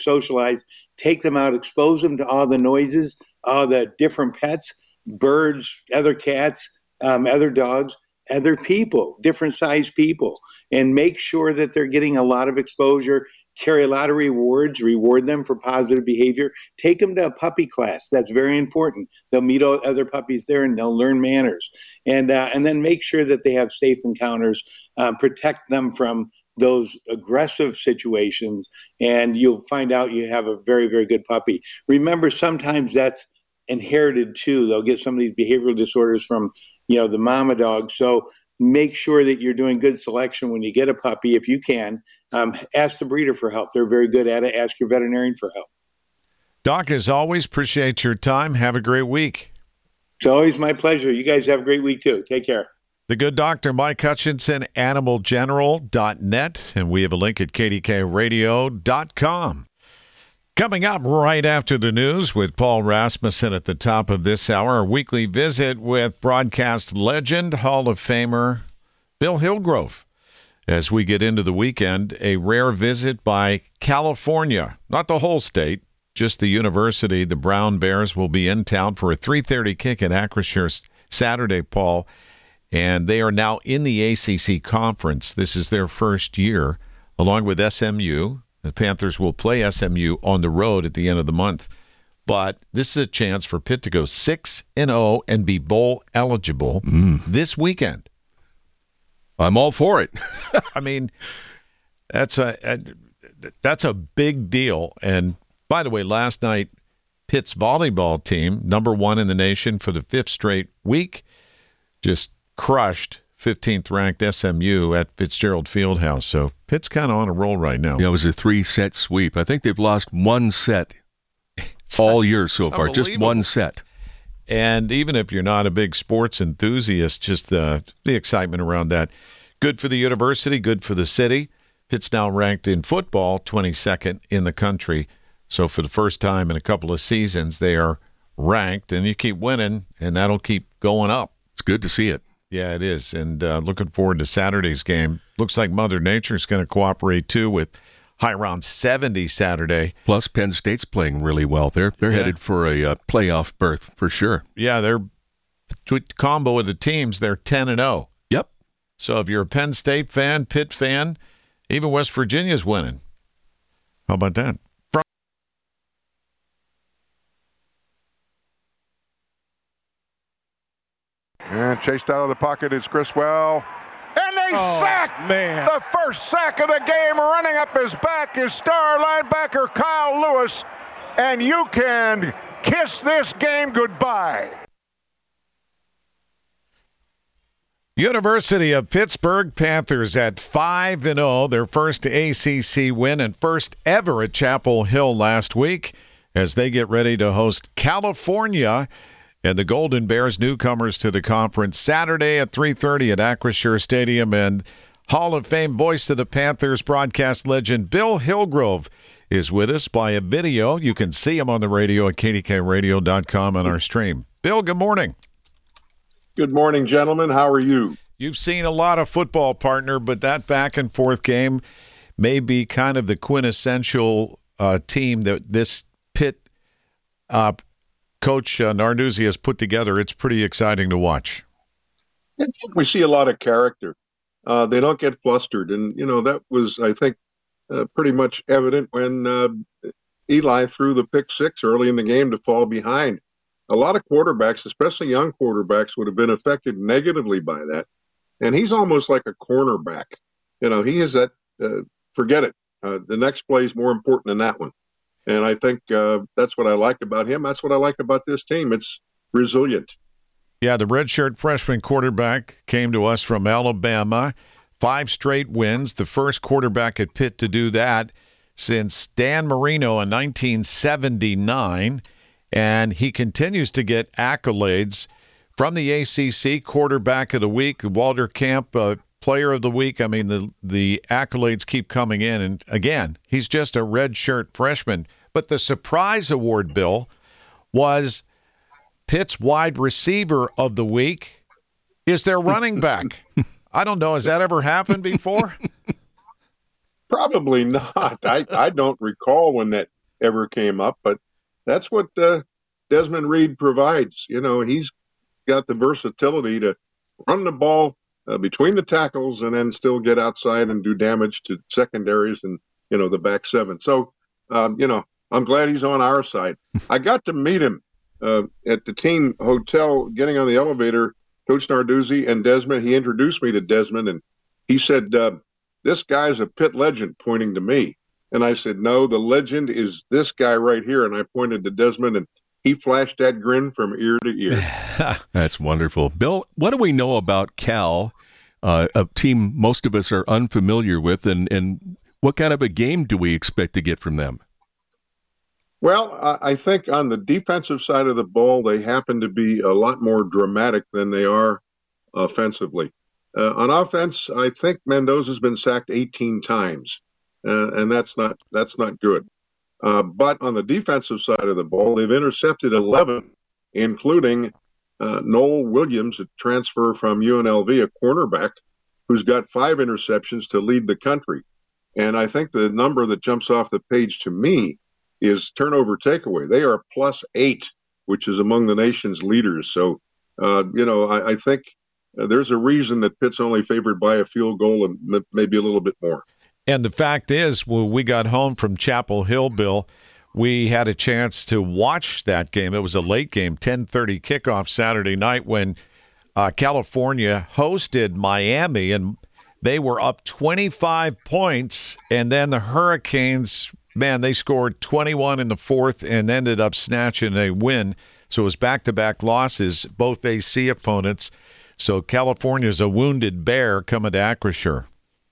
Speaker 15: take them out, expose them to all the noises, all the different pets, birds, other cats, other dogs, other people, different sized people, and make sure that they're getting a lot of exposure, carry a lot of rewards, reward them for positive behavior, take them to a puppy class. That's very important. They'll meet other puppies there and they'll learn manners. And then make sure that they have safe encounters, protect them from those aggressive situations, and you'll find out you have a very, very good puppy. Remember, sometimes that's inherited too. They'll get some of these behavioral disorders from the mama dog. So make sure that you're doing good selection when you get a puppy. If you can, ask the breeder for help. They're very good at it. Ask your veterinarian for help.
Speaker 1: Doc, as always, appreciate your time. Have a great week.
Speaker 15: It's always my pleasure. You guys have a great week too. Take care.
Speaker 1: The good Dr. Mike Hutchinson, animalgeneral.net, and we have a link at kdkradio.com. Coming up right after the news with Paul Rasmussen at the top of this hour, our weekly visit with broadcast legend, Hall of Famer Bill Hillgrove. As we get into the weekend, a rare visit by California, not the whole state, just the university. The Brown Bears will be in town for a 3:30 kick at Acrisure Saturday, Paul, and they are now in the ACC Conference. This is their first year, along with SMU. The Panthers will play SMU on the road at the end of the month. But this is a chance for Pitt to go 6-0 and be bowl eligible this weekend.
Speaker 2: I'm all for it.
Speaker 1: I mean, that's a big deal. And by the way, last night, Pitt's volleyball team, number one in the nation for the 5th straight week, just crushed 15th ranked SMU at Fitzgerald Fieldhouse. So Pitt's kind of on a roll right now.
Speaker 2: Yeah, it was a 3-set sweep. I think they've lost one set all year so far, just one set.
Speaker 1: And even if you're not a big sports enthusiast, just the excitement around that. Good for the university, good for the city. Pitt's now ranked in football 22nd in the country. So for the first time in a couple of seasons, they are ranked, and you keep winning, and that'll keep going up.
Speaker 2: It's good to see it.
Speaker 1: Yeah, it is. And looking forward to Saturday's game. Looks like Mother Nature's going to cooperate, too, with high around 70 Saturday.
Speaker 2: Plus, Penn State's playing really well. They're headed for a playoff berth for sure.
Speaker 1: Yeah, they're combo of the teams. They're 10-0.
Speaker 2: Yep.
Speaker 1: So if you're a Penn State fan, Pitt fan, even West Virginia's winning. How about that?
Speaker 16: And chased out of the pocket is Criswell. And they sack!
Speaker 17: Man.
Speaker 16: The first sack of the game. Running up his back is star linebacker Kyle Lewis. And you can kiss this game goodbye.
Speaker 1: University of Pittsburgh Panthers at 5-0, their first ACC win and first ever at Chapel Hill last week as they get ready to host California. And the Golden Bears, newcomers to the conference, Saturday at 3:30 at Acrisure Stadium. And Hall of Fame voice of the Panthers broadcast legend Bill Hillgrove is with us by a video. You can see him on the radio at kdkradio.com on our stream. Bill, good morning.
Speaker 16: Good morning, gentlemen. How are you?
Speaker 1: You've seen a lot of football, partner, but that back and forth game may be kind of the quintessential team that this Pitt coach Narduzzi has put together. It's pretty exciting to watch.
Speaker 17: We see a lot of character. They don't get flustered. And, that was, I think, pretty much evident when Eli threw the pick six early in the game to fall behind. A lot of quarterbacks, especially young quarterbacks, would have been affected negatively by that. And he's almost like a cornerback. He is that, forget it. The next play is more important than that one. And I think that's what I like about him. That's what I like about this team. It's resilient.
Speaker 1: Yeah, the redshirt freshman quarterback came to us from Alabama. 5 straight wins, the first quarterback at Pitt to do that since Dan Marino in 1979. And he continues to get accolades from the ACC, quarterback of the week, Walter Camp, player of the week. I mean, the accolades keep coming in. And again, he's just a redshirt freshman. But the surprise award, Bill, was Pitt's wide receiver of the week is their running back. I don't know. Has that ever happened before?
Speaker 17: Probably not. I don't recall when that ever came up, but that's what Desmond Reed provides. He's got the versatility to run the ball between the tackles and then still get outside and do damage to secondaries and, the back seven. So, I'm glad he's on our side. I got to meet him at the team hotel, getting on the elevator, Coach Narduzzi and Desmond. He introduced me to Desmond, and he said, this guy's a Pitt legend, pointing to me. And I said, no, the legend is this guy right here. And I pointed to Desmond, and he flashed that grin from ear to ear.
Speaker 2: That's wonderful. Bill, what do we know about Cal, a team most of us are unfamiliar with, and what kind of a game do we expect to get from them?
Speaker 17: Well, I think on the defensive side of the ball, they happen to be a lot more dramatic than they are offensively. On offense, I think Mendoza's been sacked 18 times, and that's not good. But on the defensive side of the ball, they've intercepted 11, including Noel Williams, a transfer from UNLV, a cornerback, who's got 5 interceptions to lead the country. And I think the number that jumps off the page to me is turnover takeaway. They are +8, which is among the nation's leaders. So, I think there's a reason that Pitt's only favored by a field goal and maybe a little bit more.
Speaker 1: And the fact is, when we got home from Chapel Hill, Bill, we had a chance to watch that game. It was a late game, 10:30 kickoff Saturday night when California hosted Miami, and they were up 25 points. And then the Hurricanes, man, they scored 21 in the fourth and ended up snatching a win. So it was back-to-back losses, both AC opponents. So California's a wounded bear coming to Acrisure.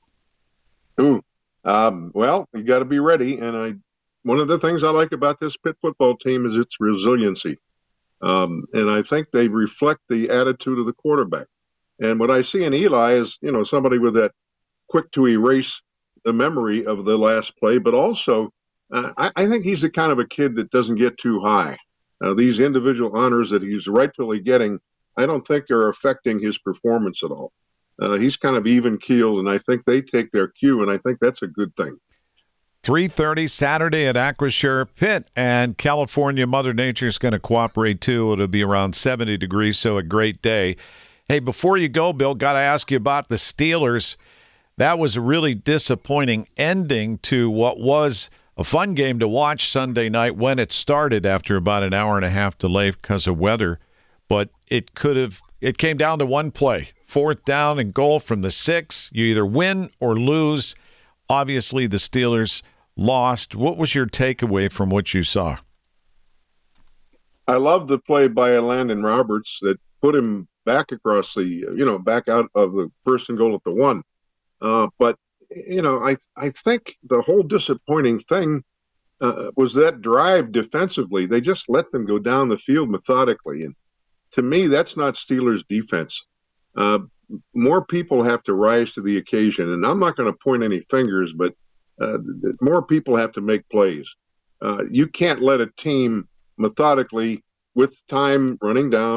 Speaker 17: Ooh, well, you got to be ready. And one of the things I like about this Pitt football team is its resiliency. And I think they reflect the attitude of the quarterback. And what I see in Eli is, somebody with that quick to erase the memory of the last play, but also I think he's the kind of a kid that doesn't get too high. These individual honors that he's rightfully getting, I don't think are affecting his performance at all. He's kind of even-keeled, and I think they take their cue, and I think that's a good thing.
Speaker 1: 3:30 Saturday at Acrisure. Pitt and California. Mother Nature's going to cooperate, too. It'll be around 70 degrees, so a great day. Hey, before you go, Bill, got to ask you about the Steelers. That was a really disappointing ending to what was a fun game to watch Sunday night when it started after about an hour and a half delay because of weather. But it came down to one play. 4th down and goal from the 6. You either win or lose. Obviously, the Steelers lost. What was your takeaway from what you saw?
Speaker 17: I love the play by Landon Roberts that put him back across the, back out of the 1st and goal at the 1. But, I think the whole disappointing thing was that drive defensively. They just let them go down the field methodically. And to me, that's not Steelers defense. More people have to rise to the occasion. And I'm not going to point any fingers, but more people have to make plays. You can't let a team methodically, with time running down,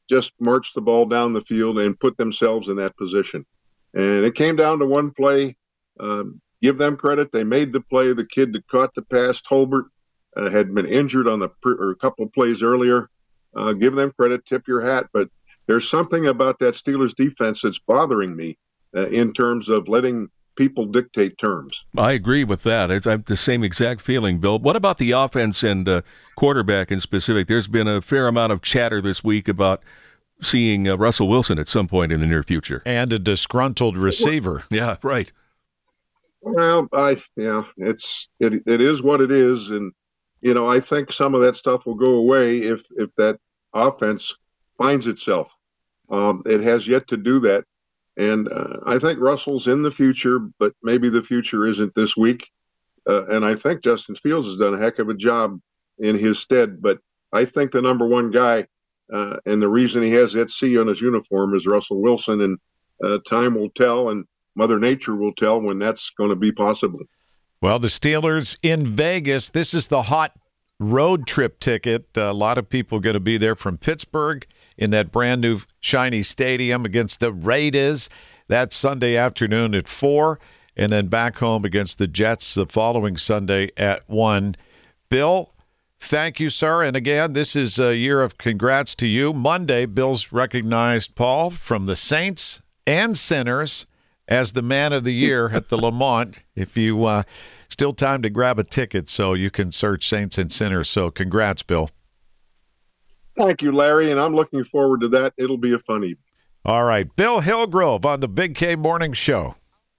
Speaker 17: just march the ball down the field and put themselves in that position. And it came down to one play. Give them credit. They made the play. The kid that caught the pass, Tolbert, had been injured on a couple of plays earlier. Give them credit. Tip your hat. But there's something about that Steelers defense that's bothering me in terms of letting people dictate terms.
Speaker 2: I agree with that. I have the same exact feeling, Bill. What about the offense and quarterback in specific? There's been a fair amount of chatter this week about seeing Russell Wilson at some point in the near future.
Speaker 1: And a disgruntled receiver.
Speaker 2: Yeah, right.
Speaker 17: Well, it is what it is. And, I think some of that stuff will go away if that offense finds itself. It has yet to do that. And I think Russell's in the future, but maybe the future isn't this week. And I think Justin Fields has done a heck of a job in his stead. But I think the number one guy and the reason he has that C on his uniform is Russell Wilson. And time will tell, and Mother Nature will tell when that's going to be possible.
Speaker 1: Well, the Steelers in Vegas, this is the hot road trip ticket. A lot of people going to be there from Pittsburgh in that brand new shiny stadium against the Raiders. That's Sunday afternoon at 4, and then back home against the Jets the following Sunday at 1. Bill, thank you, sir. And again, this is a year of congrats to you. Monday, Bill's recognized Paul from the Saints and Sinners as the man of the year at the Lamont. If you still time to grab a ticket, so you can search Saints and Sinners. So congrats, Bill.
Speaker 17: Thank you, Larry, and I'm looking forward to that. It'll be a fun evening.
Speaker 1: All right, Bill Hillgrove on the Big K Morning Show.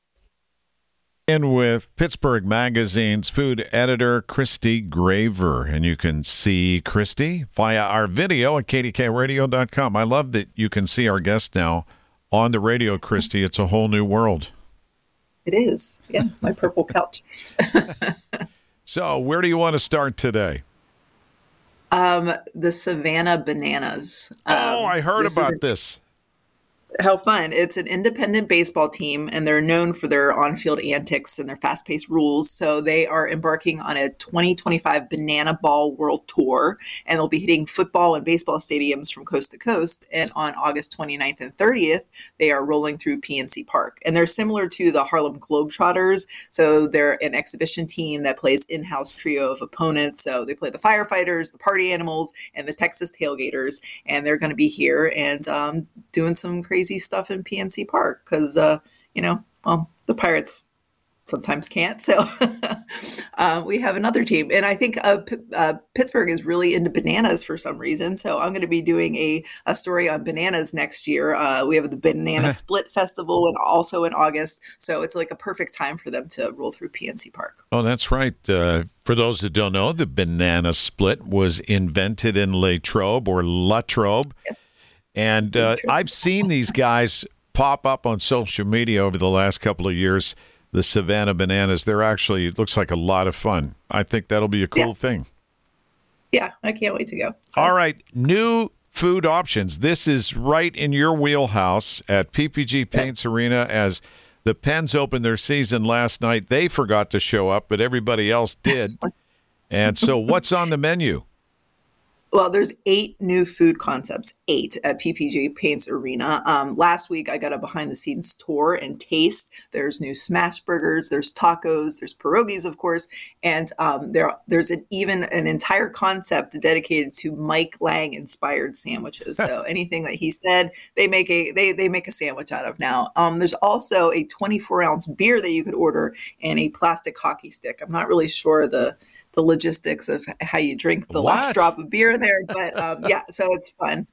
Speaker 1: In with Pittsburgh Magazine's food editor, Christy Graver. And you can see Christy via our video at kdkradio.com. I love that you can see our guest now on the radio, Christy. It's a whole new world.
Speaker 18: It is. Yeah, my purple couch.
Speaker 1: So where do you want to start today?
Speaker 18: The Savannah Bananas.
Speaker 1: I heard about this.
Speaker 18: How fun. It's an independent baseball team, and they're known for their on-field antics and their fast-paced rules. So they are embarking on a 2025 Banana Ball World Tour, and they'll be hitting football and baseball stadiums from coast to coast. And on August 29th and 30th, they are rolling through PNC Park. And they're similar to the Harlem Globetrotters. So they're an exhibition team that plays in-house trio of opponents. So they play the firefighters, the party animals, and the Texas tailgaters. And they're going to be here and doing some crazy stuff in PNC Park because, the Pirates sometimes can't. So we have another team. And I think Pittsburgh is really into bananas for some reason. So I'm going to be doing a story on bananas next year. We have the Banana Split Festival and also in August. So it's like a perfect time for them to roll through PNC Park.
Speaker 1: Oh, that's right. For those that don't know, the Banana Split was invented in Latrobe or Latrobe.
Speaker 18: Yes.
Speaker 1: And I've seen these guys pop up on social media over the last couple of years, the Savannah Bananas. They're actually, it looks like a lot of fun. I think that'll be a cool thing.
Speaker 18: Yeah, I can't wait to go. So.
Speaker 1: All right, new food options. This is right in your wheelhouse at PPG Paints Arena as the Pens opened their season last night. They forgot to show up, but everybody else did. And so what's on the menu?
Speaker 18: Well, there's 8 new food concepts, 8 at PPG Paints Arena. Last week, I got a behind-the-scenes tour and taste. There's new smash burgers, there's tacos, there's pierogies, of course, and there's even an entire concept dedicated to Mike Lang-inspired sandwiches. So anything that he said, they make a sandwich out of now. There's also a 24-ounce beer that you could order and a plastic hockey stick. I'm not really sure the logistics of how you drink the last drop of beer in there. But so it's fun.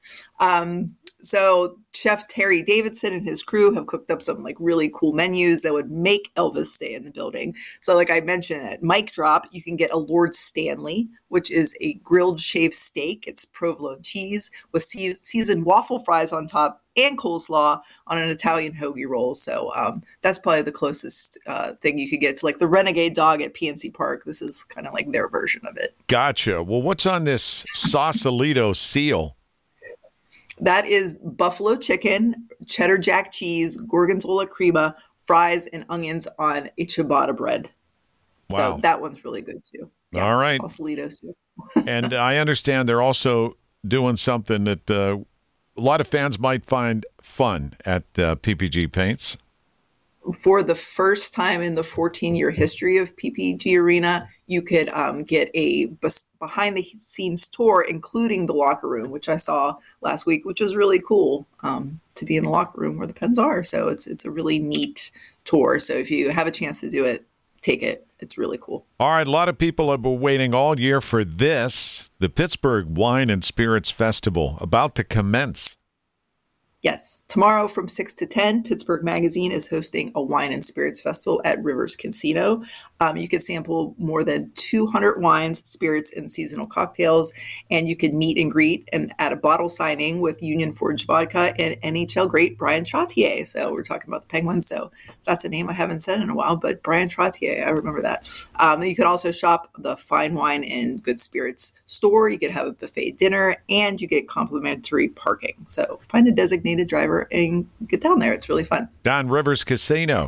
Speaker 18: So Chef Terry Davidson and his crew have cooked up some like really cool menus that would make Elvis stay in the building. So like I mentioned at Mic Drop, you can get a Lord Stanley, which is a grilled shaved steak. It's provolone cheese with seasoned waffle fries on top and coleslaw on an Italian hoagie roll. So that's probably the closest thing you could get to like the Renegade Dog at PNC Park. This is kind of like their version of it.
Speaker 1: Gotcha. Well, what's on this Sausalito seal?
Speaker 18: That is buffalo chicken, cheddar jack cheese, gorgonzola crema, fries, and onions on a ciabatta bread.
Speaker 1: Wow.
Speaker 18: So that one's really good too. Yeah,
Speaker 1: all right.
Speaker 18: Sausalito soup.
Speaker 1: And I understand they're also doing something that a lot of fans might find fun at PPG Paints?
Speaker 18: For the first time in the 14-year history of PPG Arena, you could get a behind-the-scenes tour, including the locker room, which I saw last week, which was really cool to be in the locker room where the Pens are. So it's a really neat tour. So if you have a chance to do it, take it. It's really cool.
Speaker 1: All right, a lot of people have been waiting all year for this. The Pittsburgh Wine and Spirits Festival about to commence.
Speaker 18: Yes. Tomorrow from 6 to 10, Pittsburgh Magazine is hosting a wine and spirits festival at Rivers Casino. You could sample more than 200 wines, spirits, and seasonal cocktails, and you could meet and greet and at a bottle signing with Union Forge Vodka and NHL great Brian Trottier. So we're talking about the Penguins, so that's a name I haven't said in a while, but Brian Trottier, I remember that. You could also shop the fine wine and good spirits store. You could have a buffet dinner, and you get complimentary parking. So find a designated driver and get down there. It's really fun.
Speaker 1: Down Rivers Casino.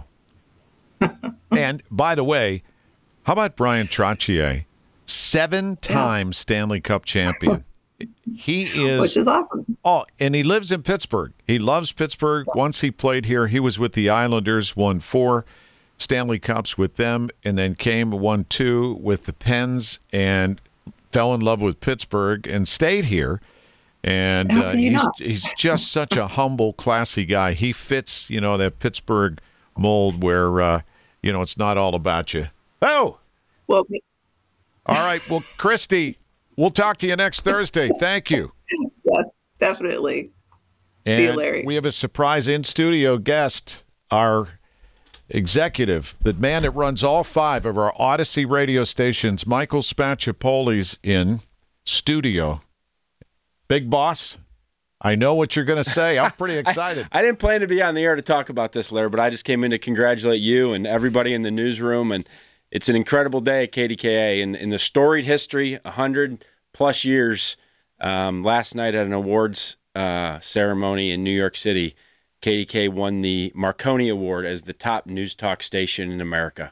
Speaker 1: And by the way, how about Brian Trottier, 7-time Stanley Cup champion? He is,
Speaker 18: which is awesome.
Speaker 1: Oh, and he lives in Pittsburgh. He loves Pittsburgh. Once he played here, he was with the Islanders, won 4 Stanley Cups with them, and then won 2 with the Pens, and fell in love with Pittsburgh and stayed here. And he's just such a humble, classy guy. He fits, that Pittsburgh mold where, it's not all about you. Oh!
Speaker 18: Well,
Speaker 1: all right. Well, Christy, we'll talk to you next Thursday. Thank you.
Speaker 18: Yes, definitely.
Speaker 1: And
Speaker 18: see you, Larry.
Speaker 1: We have a surprise in-studio guest, our executive, the man that runs all 5 of our Odyssey radio stations, Michael Spacciapoli's in studio. Big boss, I know what you're going to say. I'm pretty excited.
Speaker 19: I didn't plan to be on the air to talk about this, Larry, but I just came in to congratulate you and everybody in the newsroom. And it's an incredible day at KDKA. In the storied history, 100-plus years, last night at an awards ceremony in New York City, KDK won the Marconi Award as the top news talk station in America.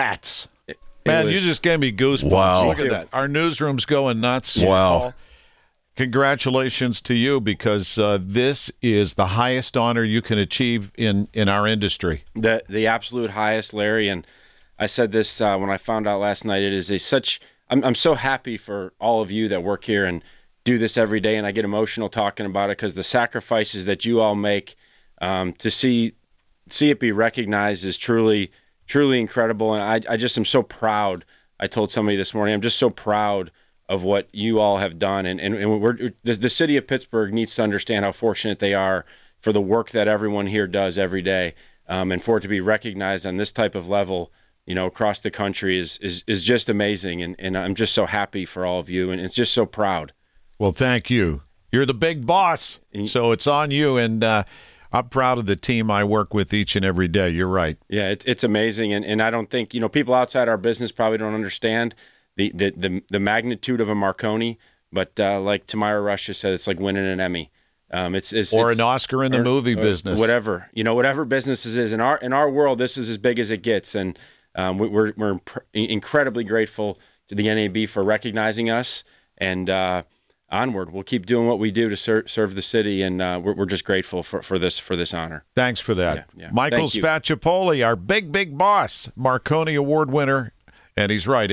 Speaker 1: Man, you just gave me goosebumps.
Speaker 2: Wow.
Speaker 1: Look at that. Our newsroom's going nuts.
Speaker 2: Wow.
Speaker 1: Congratulations to you, because this is the highest honor you can achieve in our industry.
Speaker 19: The absolute highest, Larry. And I said this when I found out last night. It is I'm so happy for all of you that work here and do this every day. And I get emotional talking about it because the sacrifices that you all make to see it be recognized is truly, truly incredible. And I just am so proud. I told somebody this morning, I'm just so proud of what you all have done. And the city of Pittsburgh needs to understand how fortunate they are for the work that everyone here does every day. And for it to be recognized on this type of level, across the country is just amazing. And I'm just so happy for all of you. And it's just so proud.
Speaker 1: Well, thank you. You're the big boss. So it's on you. And I'm proud of the team I work with each and every day. You're right.
Speaker 19: Yeah, it's amazing. And I don't think, people outside our business probably don't understand the magnitude of a Marconi, but like Tamara Rush just said, it's like winning an Emmy. It's
Speaker 1: an Oscar in the movie business.
Speaker 19: Whatever business this is in our world, this is as big as it gets, and we're incredibly grateful to the NAB for recognizing us. And onward, we'll keep doing what we do to serve the city, and we're just grateful for this honor.
Speaker 1: Thanks for that,
Speaker 19: yeah.
Speaker 1: Michael Spacciapoli, our big boss, Marconi Award winner, and he's right.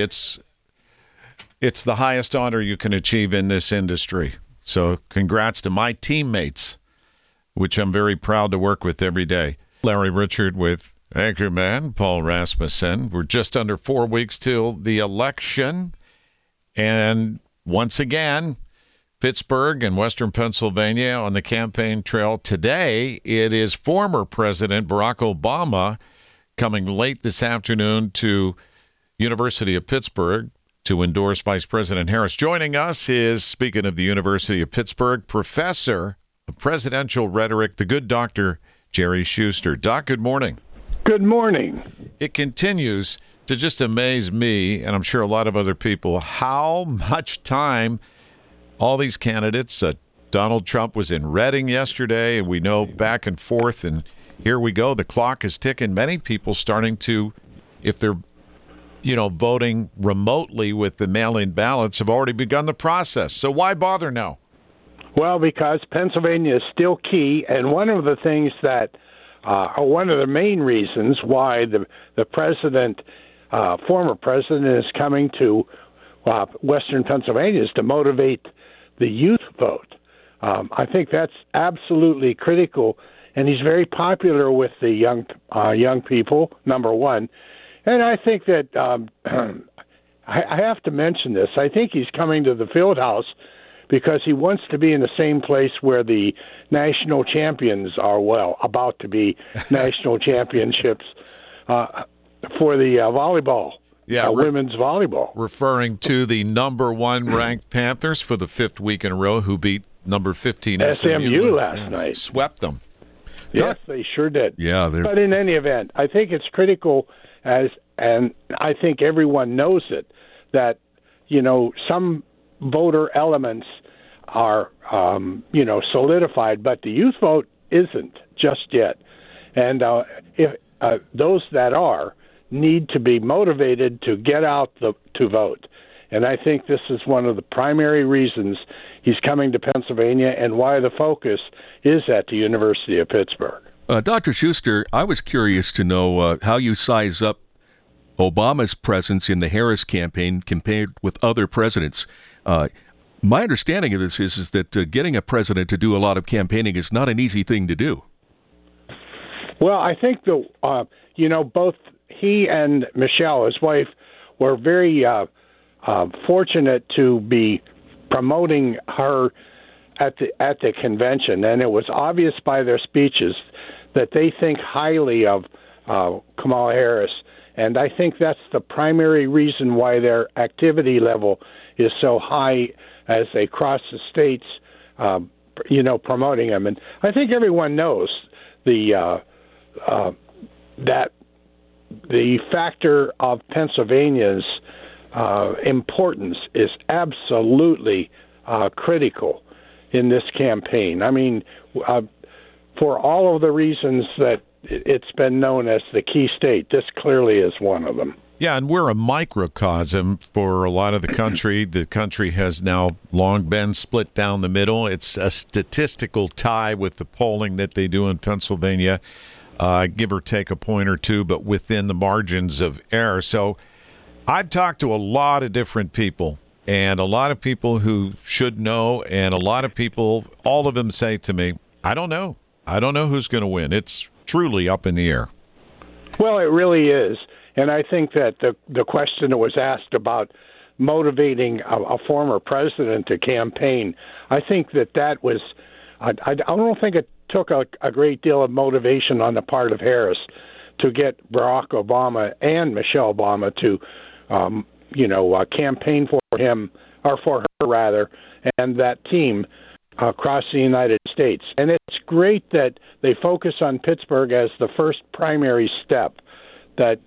Speaker 1: It's the highest honor you can achieve in this industry. So congrats to my teammates, which I'm very proud to work with every day. Larry Richert with anchorman Paul Rasmussen. We're just under 4 weeks till the election. And once again, Pittsburgh and Western Pennsylvania on the campaign trail. Today, it is former President Barack Obama coming late this afternoon to University of Pittsburgh to endorse Vice President Harris. Joining us is, speaking of the University of Pittsburgh, Professor of Presidential Rhetoric, the good Dr. Jerry Schuster. Doc, good morning.
Speaker 20: Good morning.
Speaker 1: It continues to just amaze me, and I'm sure a lot of other people, how much time all these candidates, Donald Trump was in Reading yesterday, and we know back and forth, and here we go. The clock is ticking. Many people starting to, if they're voting remotely with the mail-in ballots, have already begun the process. So why bother now?
Speaker 20: Well, because Pennsylvania is still key, and one of the things that, one of the main reasons why the president, former president, is coming to Western Pennsylvania is to motivate the youth vote. I think that's absolutely critical, and he's very popular with the young people, number one. And I think that I have to mention this. I think he's coming to the field house because he wants to be in the same place where the national champions are, about to be national championships for the volleyball.
Speaker 1: Yeah,
Speaker 20: women's volleyball.
Speaker 1: Referring to the number 1 ranked Panthers for the 5th week in a row, who beat number 15
Speaker 20: SMU last night.
Speaker 1: Swept them.
Speaker 20: Yes, they sure did.
Speaker 2: Yeah,
Speaker 20: but in any event, I think it's critical, and I think everyone knows it, that some voter elements are solidified, but the youth vote isn't just yet. And if those that are need to be motivated to get out to vote. And I think this is one of the primary reasons he's coming to Pennsylvania and why the focus is at the University of Pittsburgh.
Speaker 2: Dr. Schuster, I was curious to know how you size up Obama's presence in the Harris campaign compared with other presidents. My understanding of this is that getting a president to do a lot of campaigning is not an easy thing to do.
Speaker 20: Well, I think both he and Michelle, his wife, were very fortunate to be promoting her at the convention, and it was obvious by their speeches that they think highly of Kamala Harris, and I think that's the primary reason why their activity level is so high as they cross the states, promoting them. And I think everyone knows that the factor of Pennsylvania's importance is absolutely critical in this campaign. I mean, for all of the reasons that it's been known as the key state, this clearly is one of them.
Speaker 1: Yeah, and we're a microcosm for a lot of the country. The country has now long been split down the middle. It's a statistical tie with the polling that they do in Pennsylvania, give or take a point or two, but within the margins of error. So I've talked to a lot of different people, and a lot of people who should know, and a lot of people, all of them say to me, I don't know. I don't know who's going to win. It's truly up in the air.
Speaker 20: Well, it really is. And I think that the question that was asked about motivating a former president to campaign, I think that was, I don't think it took a great deal of motivation on the part of Harris to get Barack Obama and Michelle Obama to, campaign for him, or for her rather, and that team across the United States. And it's great that they focus on Pittsburgh as the first primary step that,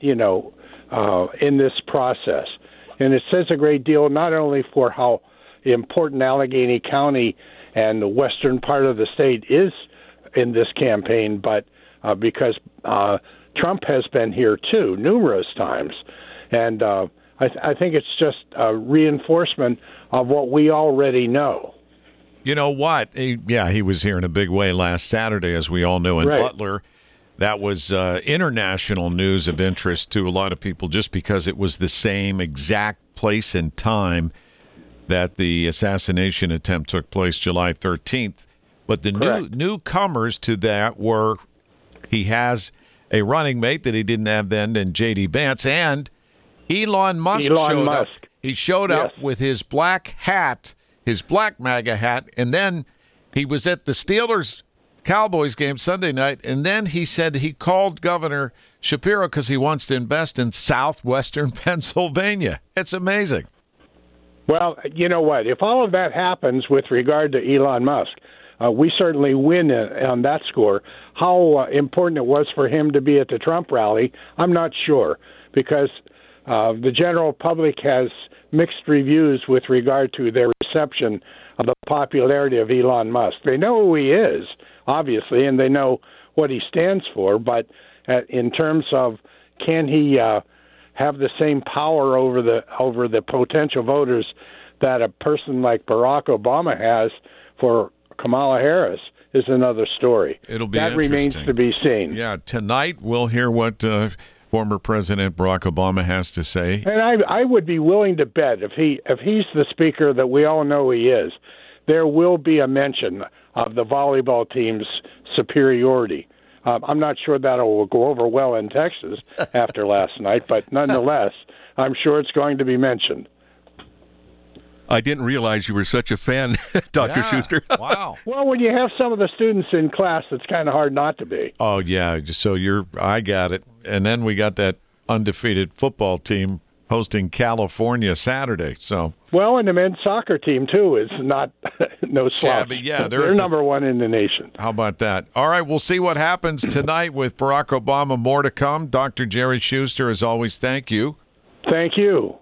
Speaker 20: in this process. And it says a great deal not only for how important Allegheny County and the western part of the state is in this campaign, but because Trump has been here too numerous times. And I think it's just a reinforcement of what we already know.
Speaker 1: You know what? He was here in a big way last Saturday, as we all know, in Butler. That was international news of interest to a lot of people just because it was the same exact place and time that the assassination attempt took place, July 13th. But the newcomers to that were, he has a running mate that he didn't have then, and J.D. Vance, and Elon Musk showed up. He showed up with his black hat, his black MAGA hat, and then he was at the Steelers Cowboys game Sunday night, and then he said he called Governor Shapiro because he wants to invest in southwestern Pennsylvania. It's amazing.
Speaker 20: Well, you know what? If all of that happens with regard to Elon Musk, we certainly win on that score. How important it was for him to be at the Trump rally, I'm not sure, because the general public has mixed reviews with regard to their reception of the popularity of Elon Musk. They know who he is, obviously, and they know what he stands for, but in terms of can he have the same power over the potential voters that a person like Barack Obama has for Kamala Harris is another story.
Speaker 1: It'll be
Speaker 20: that remains
Speaker 1: interesting
Speaker 20: to be seen.
Speaker 1: Yeah, tonight we'll hear what former President Barack Obama has to say.
Speaker 20: And I would be willing to bet if he's the speaker that we all know he is, there will be a mention of the volleyball team's superiority. I'm not sure that will go over well in Texas after last night, but nonetheless, I'm sure it's going to be mentioned.
Speaker 2: I didn't realize you were such a fan, Dr. Schuster.
Speaker 1: Wow.
Speaker 20: Well, when you have some of the students in class, it's kind of hard not to be.
Speaker 1: Oh, yeah. So I got it. And then we got that undefeated football team hosting California Saturday. So
Speaker 20: well, and the men's soccer team, too, is not no slouch.
Speaker 1: Yeah,
Speaker 20: they're number one in the nation.
Speaker 1: How about that? All right, we'll see what happens tonight with Barack Obama. More to come. Dr. Jerry Schuster, as always, thank you.
Speaker 20: Thank you.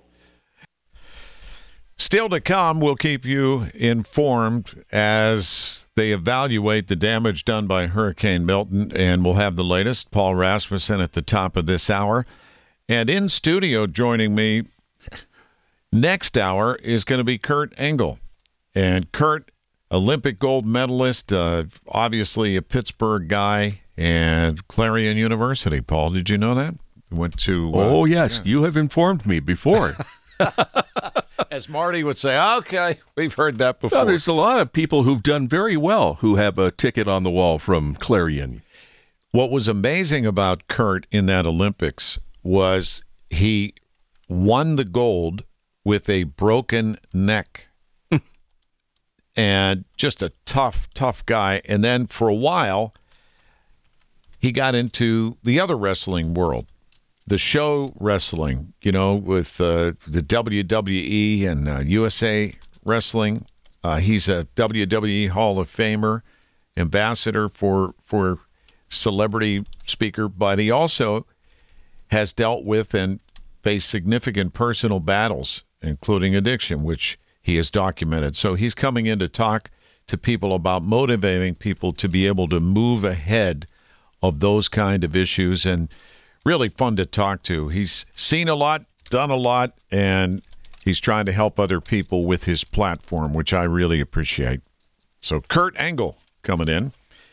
Speaker 1: Still to come, we'll keep you informed as they evaluate the damage done by Hurricane Milton, and we'll have the latest. Paul Rasmussen at the top of this hour. And in studio joining me next hour is going to be Kurt Engel. And Kurt, Olympic gold medalist, obviously a Pittsburgh guy, and Clarion University. Paul, did you know that? Went to.
Speaker 2: Oh, yes. Yeah. You have informed me before.
Speaker 1: As Marty would say, okay, we've heard that before.
Speaker 2: Well, there's a lot of people who've done very well who have a ticket on the wall from Clarion.
Speaker 1: What was amazing about Kurt in that Olympics was he won the gold with a broken neck. And just a tough guy. And then for a while, he got into the other wrestling world. The show wrestling, with the WWE and USA Wrestling. He's a WWE Hall of Famer, ambassador for celebrity speaker, but he also has dealt with and faced significant personal battles, including addiction, which he has documented. So he's coming in to talk to people about motivating people to be able to move ahead of those kind of issues, and really fun to talk to. He's seen a lot, done a lot, and he's trying to help other people with his platform, which I really appreciate. So Kurt Engel coming in.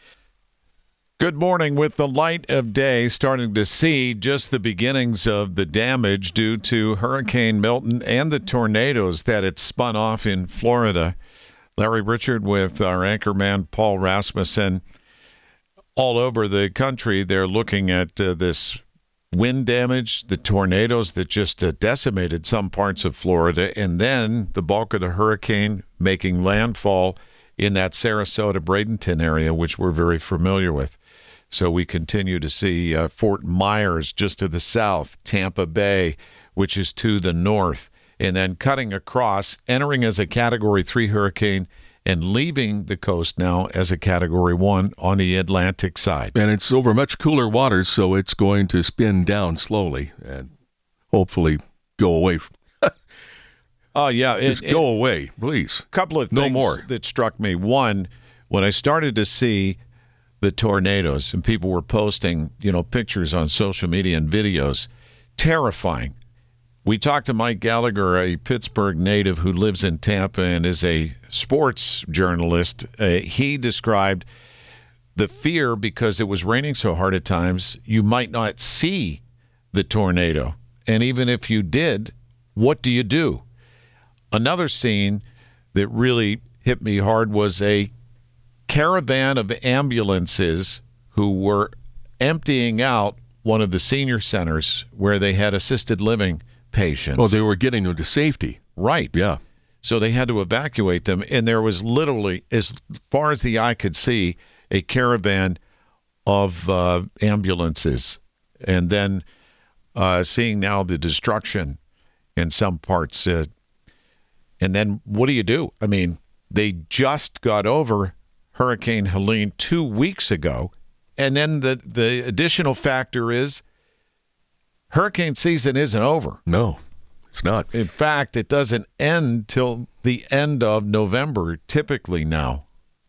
Speaker 1: Good morning. With the light of day, starting to see just the beginnings of the damage due to Hurricane Milton and the tornadoes that it spun off in Florida. Larry Richard with our anchorman Paul Rasmussen. All over the country, they're looking at this wind damage, the tornadoes that just decimated some parts of Florida, and then the bulk of the hurricane making landfall in that Sarasota, Bradenton area, which we're very familiar with. So we continue to see Fort Myers just to the south, Tampa Bay, which is to the north, and then cutting across, entering as a Category 3 hurricane and leaving the coast now as a Category 1 on the Atlantic side.
Speaker 2: And it's over much cooler waters, so it's going to spin down slowly and hopefully go away.
Speaker 1: Oh, yeah.
Speaker 2: Just go away, please.
Speaker 1: A couple of things that struck me. One, when I started to see the tornadoes and people were posting, pictures on social media and videos, terrifying. We talked to Mike Gallagher, a Pittsburgh native who lives in Tampa and is a sports journalist. He described the fear because it was raining so hard at times, you might not see the tornado. And even if you did, what do you do? Another scene that really hit me hard was a caravan of ambulances who were emptying out one of the senior centers where they had assisted living patients.
Speaker 2: Oh, they were getting them to safety.
Speaker 1: Right.
Speaker 2: Yeah.
Speaker 1: So they had to evacuate them, and there was literally, as far as the eye could see, a caravan of ambulances. And then seeing now the destruction in some parts. And then what do? I mean, they just got over Hurricane Helene 2 weeks ago, and then the additional factor is hurricane season isn't over.
Speaker 2: No, it's not.
Speaker 1: In fact, it doesn't end till the end of November, typically now.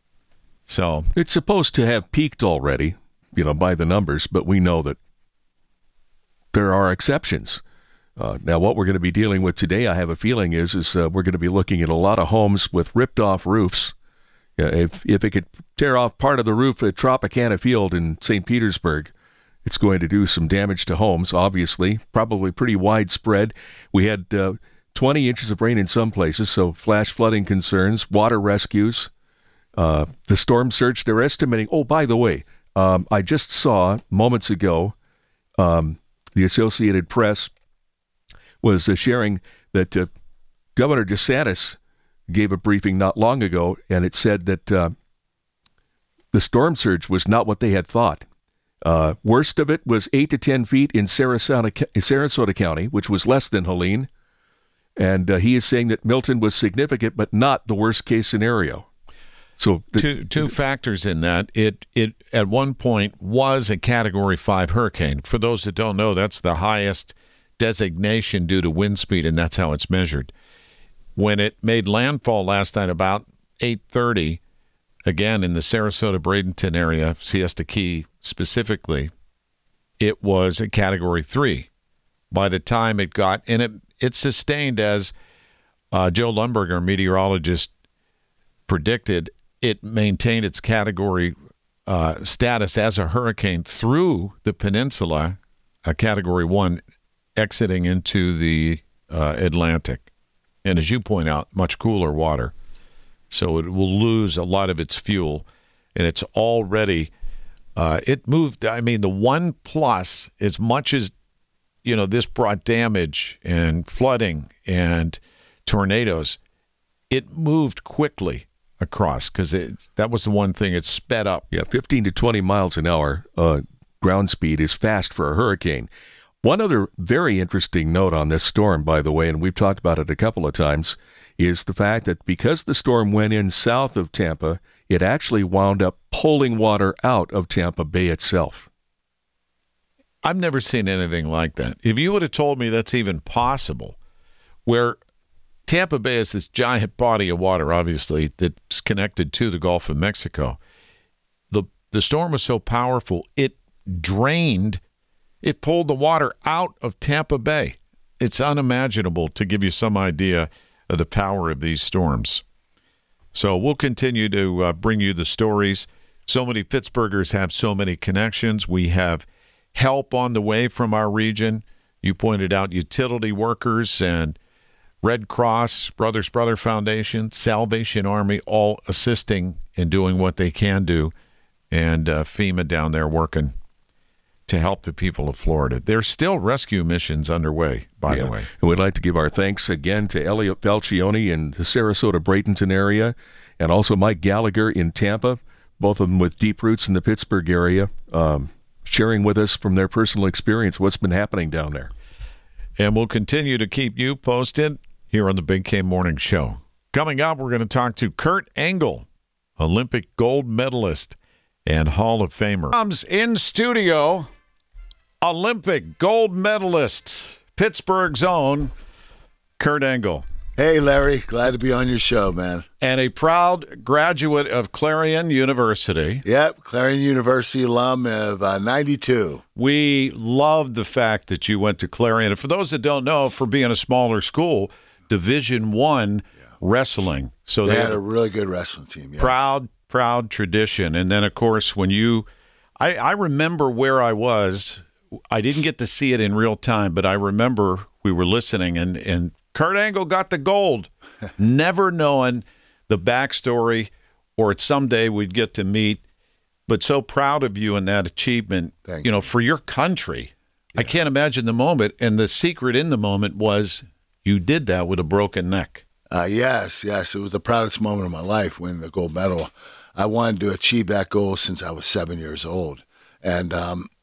Speaker 1: So
Speaker 2: it's supposed to have peaked already, by the numbers, but we know that there are exceptions. Now, what we're going to be dealing with today, I have a feeling, is we're going to be looking at a lot of homes with ripped-off roofs If it could tear off part of the roof at Tropicana Field in St. Petersburg, it's going to do some damage to homes, obviously, probably pretty widespread. We had 20 inches of rain in some places, so flash flooding concerns, water rescues, the storm surge. They're estimating, oh, by the way, I just saw moments ago, the Associated Press was sharing that Governor DeSantis gave a briefing not long ago, and it said that the storm surge was not what they had thought. Worst of it was 8 to 10 feet in Sarasota County, which was less than Helene. And he is saying that Milton was significant, but not the worst case scenario. So
Speaker 1: two factors in that. It at one point was a Category 5 hurricane. For those that don't know, that's the highest designation due to wind speed, and that's how it's measured. When it made landfall last night about 8:30, again in the Sarasota-Bradenton area, Siesta Key specifically, it was a Category 3. By the time it got, and it sustained, as Joe Lundberger, meteorologist, predicted, it maintained its category status as a hurricane through the peninsula, a Category 1, exiting into the Atlantic. And as you point out, much cooler water. So it will lose a lot of its fuel. And it's already, it moved, I mean, the 1+, as much as, this brought damage and flooding and tornadoes, it moved quickly across because that was the one thing, it sped up.
Speaker 2: Yeah, 15 to 20 miles an hour ground speed is fast for a hurricane. One other very interesting note on this storm, by the way, and we've talked about it a couple of times, is the fact that because the storm went in south of Tampa, it actually wound up pulling water out of Tampa Bay itself.
Speaker 1: I've never seen anything like that. If you would have told me that's even possible, where Tampa Bay is this giant body of water, obviously, that's connected to the Gulf of Mexico, the storm was so powerful, it pulled the water out of Tampa Bay. It's unimaginable, to give you some idea of the power of these storms. So we'll continue to bring you the stories. So many Pittsburghers have so many connections. We have help on the way from our region. You pointed out utility workers and Red Cross, Brothers Brother Foundation, Salvation Army, all assisting in doing what they can do. And FEMA down there working to help the people of Florida. There's still rescue missions underway, by the way.
Speaker 2: And we'd like to give our thanks again to Elliot Falcione in the Sarasota-Bradenton area, and also Mike Gallagher in Tampa, both of them with deep roots in the Pittsburgh area, sharing with us from their personal experience what's been happening down there.
Speaker 1: And we'll continue to keep you posted here on the Big K Morning Show. Coming up, we're going to talk to Kurt Angle, Olympic gold medalist and Hall of Famer. Comes in studio, Olympic gold medalist, Pittsburgh's own Kurt Angle.
Speaker 21: Hey, Larry. Glad to be on your show, man.
Speaker 1: And a proud graduate of Clarion University.
Speaker 21: Yep, Clarion University alum of 92.
Speaker 1: We love the fact that you went to Clarion. And for those that don't know, for being a smaller school, Division I wrestling. So
Speaker 21: they had a really good wrestling team. Yes.
Speaker 1: Proud tradition. And then, of course, when I remember where I was. I didn't get to see it in real time, but I remember we were listening, and Kurt Angle got the gold, never knowing the backstory, or someday we'd get to meet. But so proud of you in that achievement,
Speaker 21: Thank you.
Speaker 1: For your country. Yeah. I can't imagine the moment, and the secret in the moment was you did that with a broken neck.
Speaker 21: Yes. It was the proudest moment of my life, winning the gold medal. I wanted to achieve that goal since I was 7 years old. And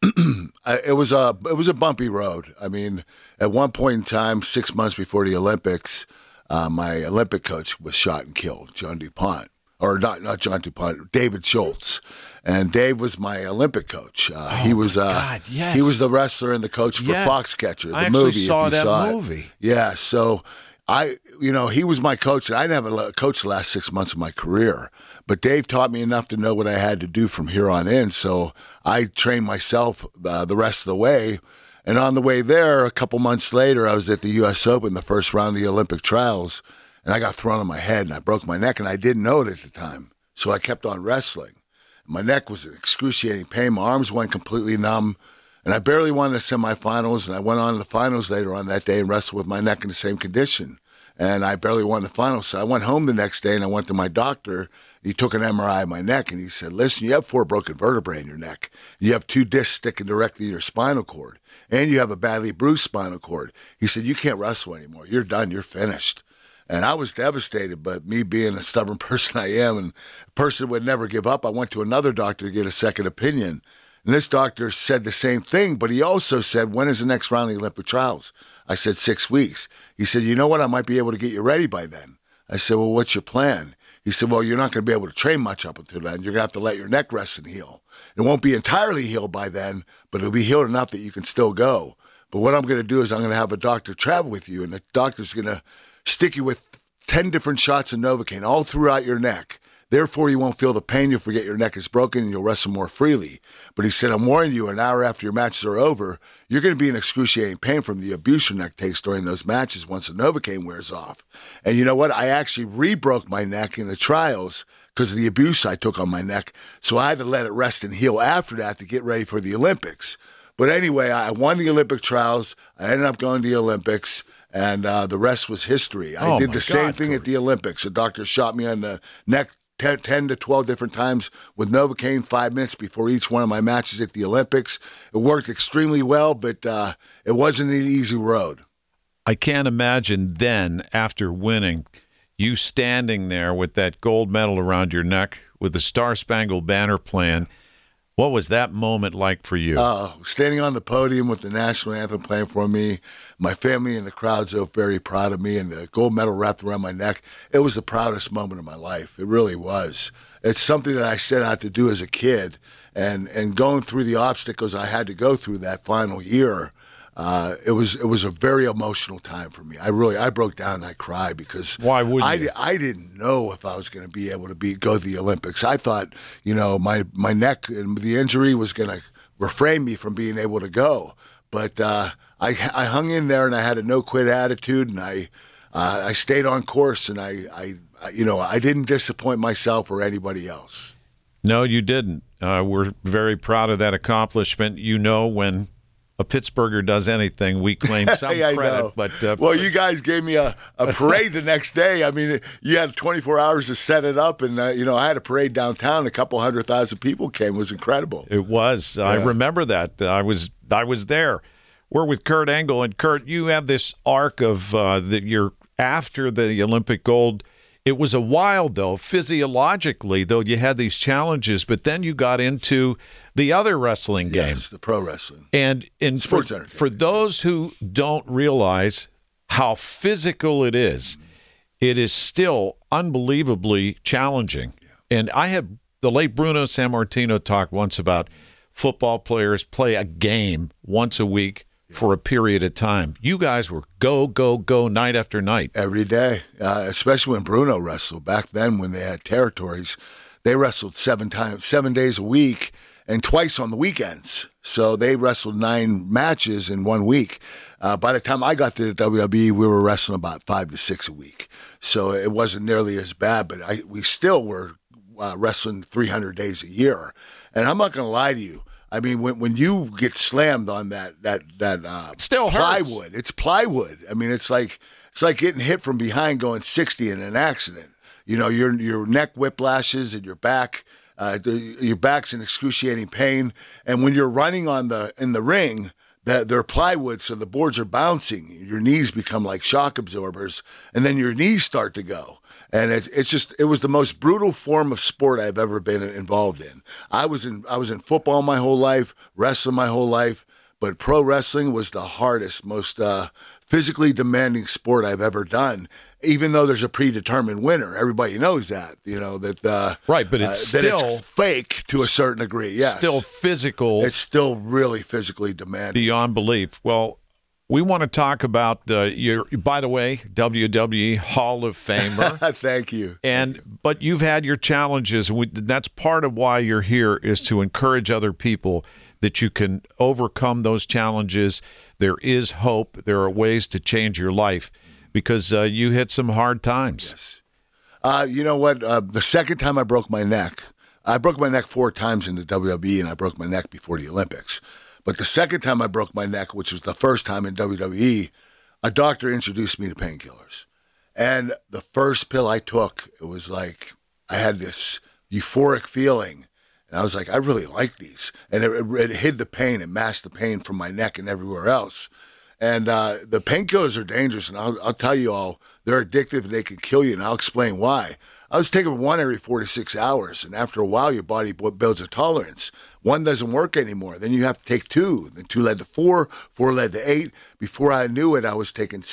Speaker 21: it was a bumpy road. I mean, at one point in time, 6 months before the Olympics, my Olympic coach was shot and killed, John DuPont. Or not John DuPont, David Schultz. And Dave was my Olympic coach. He was
Speaker 1: God, yes.
Speaker 21: He was the wrestler and the coach for Foxcatcher, the
Speaker 1: movie.
Speaker 21: I
Speaker 1: saw that movie.
Speaker 21: Yeah, so he was my coach, and I never coached the last 6 months of my career. But Dave taught me enough to know what I had to do from here on in. So I trained myself the rest of the way. And on the way there, a couple months later, I was at the U.S. Open, the first round of the Olympic trials, and I got thrown on my head, and I broke my neck, and I didn't know it at the time. So I kept on wrestling. My neck was in excruciating pain. My arms went completely numb. And I barely won the semifinals, and I went on to the finals later on that day and wrestled with my neck in the same condition. And I barely won the finals. So I went home the next day, and I went to my doctor. He took an MRI of my neck, and he said, listen, you have 4 broken vertebrae in your neck. You have 2 discs sticking directly in your spinal cord, and you have a badly bruised spinal cord. He said, you can't wrestle anymore. You're done. You're finished. And I was devastated, but me being a stubborn person I am, and a person who would never give up, I went to another doctor to get a second opinion. And this doctor said the same thing, but he also said, when is the next round of the Olympic trials? I said, 6 weeks. He said, you know what? I might be able to get you ready by then. I said, well, what's your plan? He said, well, you're not going to be able to train much up until then. You're going to have to let your neck rest and heal. It won't be entirely healed by then, but it'll be healed enough that you can still go. But what I'm going to do is I'm going to have a doctor travel with you, and the doctor's going to stick you with 10 different shots of Novocaine all throughout your neck. Therefore, you won't feel the pain. You'll forget your neck is broken, and you'll wrestle more freely. But he said, I'm warning you, an hour after your matches are over, you're going to be in excruciating pain from the abuse your neck takes during those matches once the Novocaine wears off. And you know what? I actually re-broke my neck in the trials because of the abuse I took on my neck. So I had to let it rest and heal after that to get ready for the Olympics. But anyway, I won the Olympic trials. I ended up going to the Olympics. And the rest was history. I did the same thing at the Olympics. The doctor shot me on the neck 10 to 12 different times with Novocaine 5 minutes before each one of my matches at the Olympics. It worked extremely well, but it wasn't an easy road.
Speaker 1: I can't imagine then, after winning, you standing there with that gold medal around your neck with the Star-Spangled Banner playing. What was that moment like for you?
Speaker 21: Standing on the podium with the national anthem playing for me, my family and the crowd so very proud of me, and the gold medal wrapped around my neck. It was the proudest moment of my life. It really was. It's something that I set out to do as a kid, and going through the obstacles I had to go through that final year, it was a very emotional time for me. I broke down and I cried because
Speaker 1: why would you?
Speaker 21: I didn't know if I was going to be able to go to the Olympics. I thought, my neck and the injury was going to refrain me from being able to go. But I hung in there and I had a no quit attitude, and I stayed on course, and I didn't disappoint myself or anybody else.
Speaker 1: No, you didn't. We're very proud of that accomplishment. When a Pittsburgher does anything, we claim some
Speaker 21: I
Speaker 1: credit.
Speaker 21: know.
Speaker 1: But
Speaker 21: well, you guys gave me a parade the next day. I mean, you had 24 hours to set it up, and I had a parade downtown. A couple 100,000 people came. It was incredible.
Speaker 1: It was. Yeah. I remember that. I was there. We're with Kurt Angle, and Kurt, you have this arc of that you're after the Olympic gold. It was a while, though, physiologically, though you had these challenges, but then you got into the other wrestling game.
Speaker 21: Yes, the pro wrestling.
Speaker 1: And for those who don't realize how physical it is still unbelievably challenging. Yeah. And I had the late Bruno Sammartino talk once about football players play a game once a week for a period of time. You guys were go, go, go night after night.
Speaker 21: Every day, especially when Bruno wrestled. Back then when they had territories, they wrestled 7 days a week and twice on the weekends. So they wrestled 9 matches in 1 week. By the time I got to the WWE, we were wrestling about 5 to 6 a week. So it wasn't nearly as bad, but we still were wrestling 300 days a year. And I'm not going to lie to you. I mean, when you get slammed on that
Speaker 1: still
Speaker 21: plywood,
Speaker 1: hurts.
Speaker 21: It's plywood. I mean, it's like getting hit from behind going 60 in an accident. Your neck whiplashes and your back. Your back's in excruciating pain, and when you're running in the ring, they're plywood, so the boards are bouncing. Your knees become like shock absorbers, and then your knees start to go. And it was the most brutal form of sport I've ever been involved in. I was in football my whole life, wrestling my whole life, but pro wrestling was the hardest, most physically demanding sport I've ever done. Even though there's a predetermined winner, everybody knows that.
Speaker 1: Right, but it's still
Speaker 21: fake to a certain degree. Yes,
Speaker 1: still physical.
Speaker 21: It's still really physically demanding
Speaker 1: beyond belief. Well, we want to talk about your, by the way, WWE Hall of Famer.
Speaker 21: Thank you.
Speaker 1: But you've had your challenges, and that's part of why you're here, is to encourage other people that you can overcome those challenges. There is hope. There are ways to change your life because you hit some hard times.
Speaker 21: Yes. You know what? The second time I broke my neck 4 times in the WWE, and I broke my neck before the Olympics. But the second time I broke my neck, which was the first time in WWE, a doctor introduced me to painkillers. And the first pill I took, it was like I had this euphoric feeling. And I was like, I really like these. And it hid the pain. It masked the pain from my neck and everywhere else. And the painkillers are dangerous. And I'll tell you all, they're addictive and they can kill you. And I'll explain why. I was taking one every 4 to 6 hours. And after a while, your body builds a tolerance. One doesn't work anymore. Then you have to take 2. Then 2 led to 4. 4 led to 8. Before I knew it, I was taking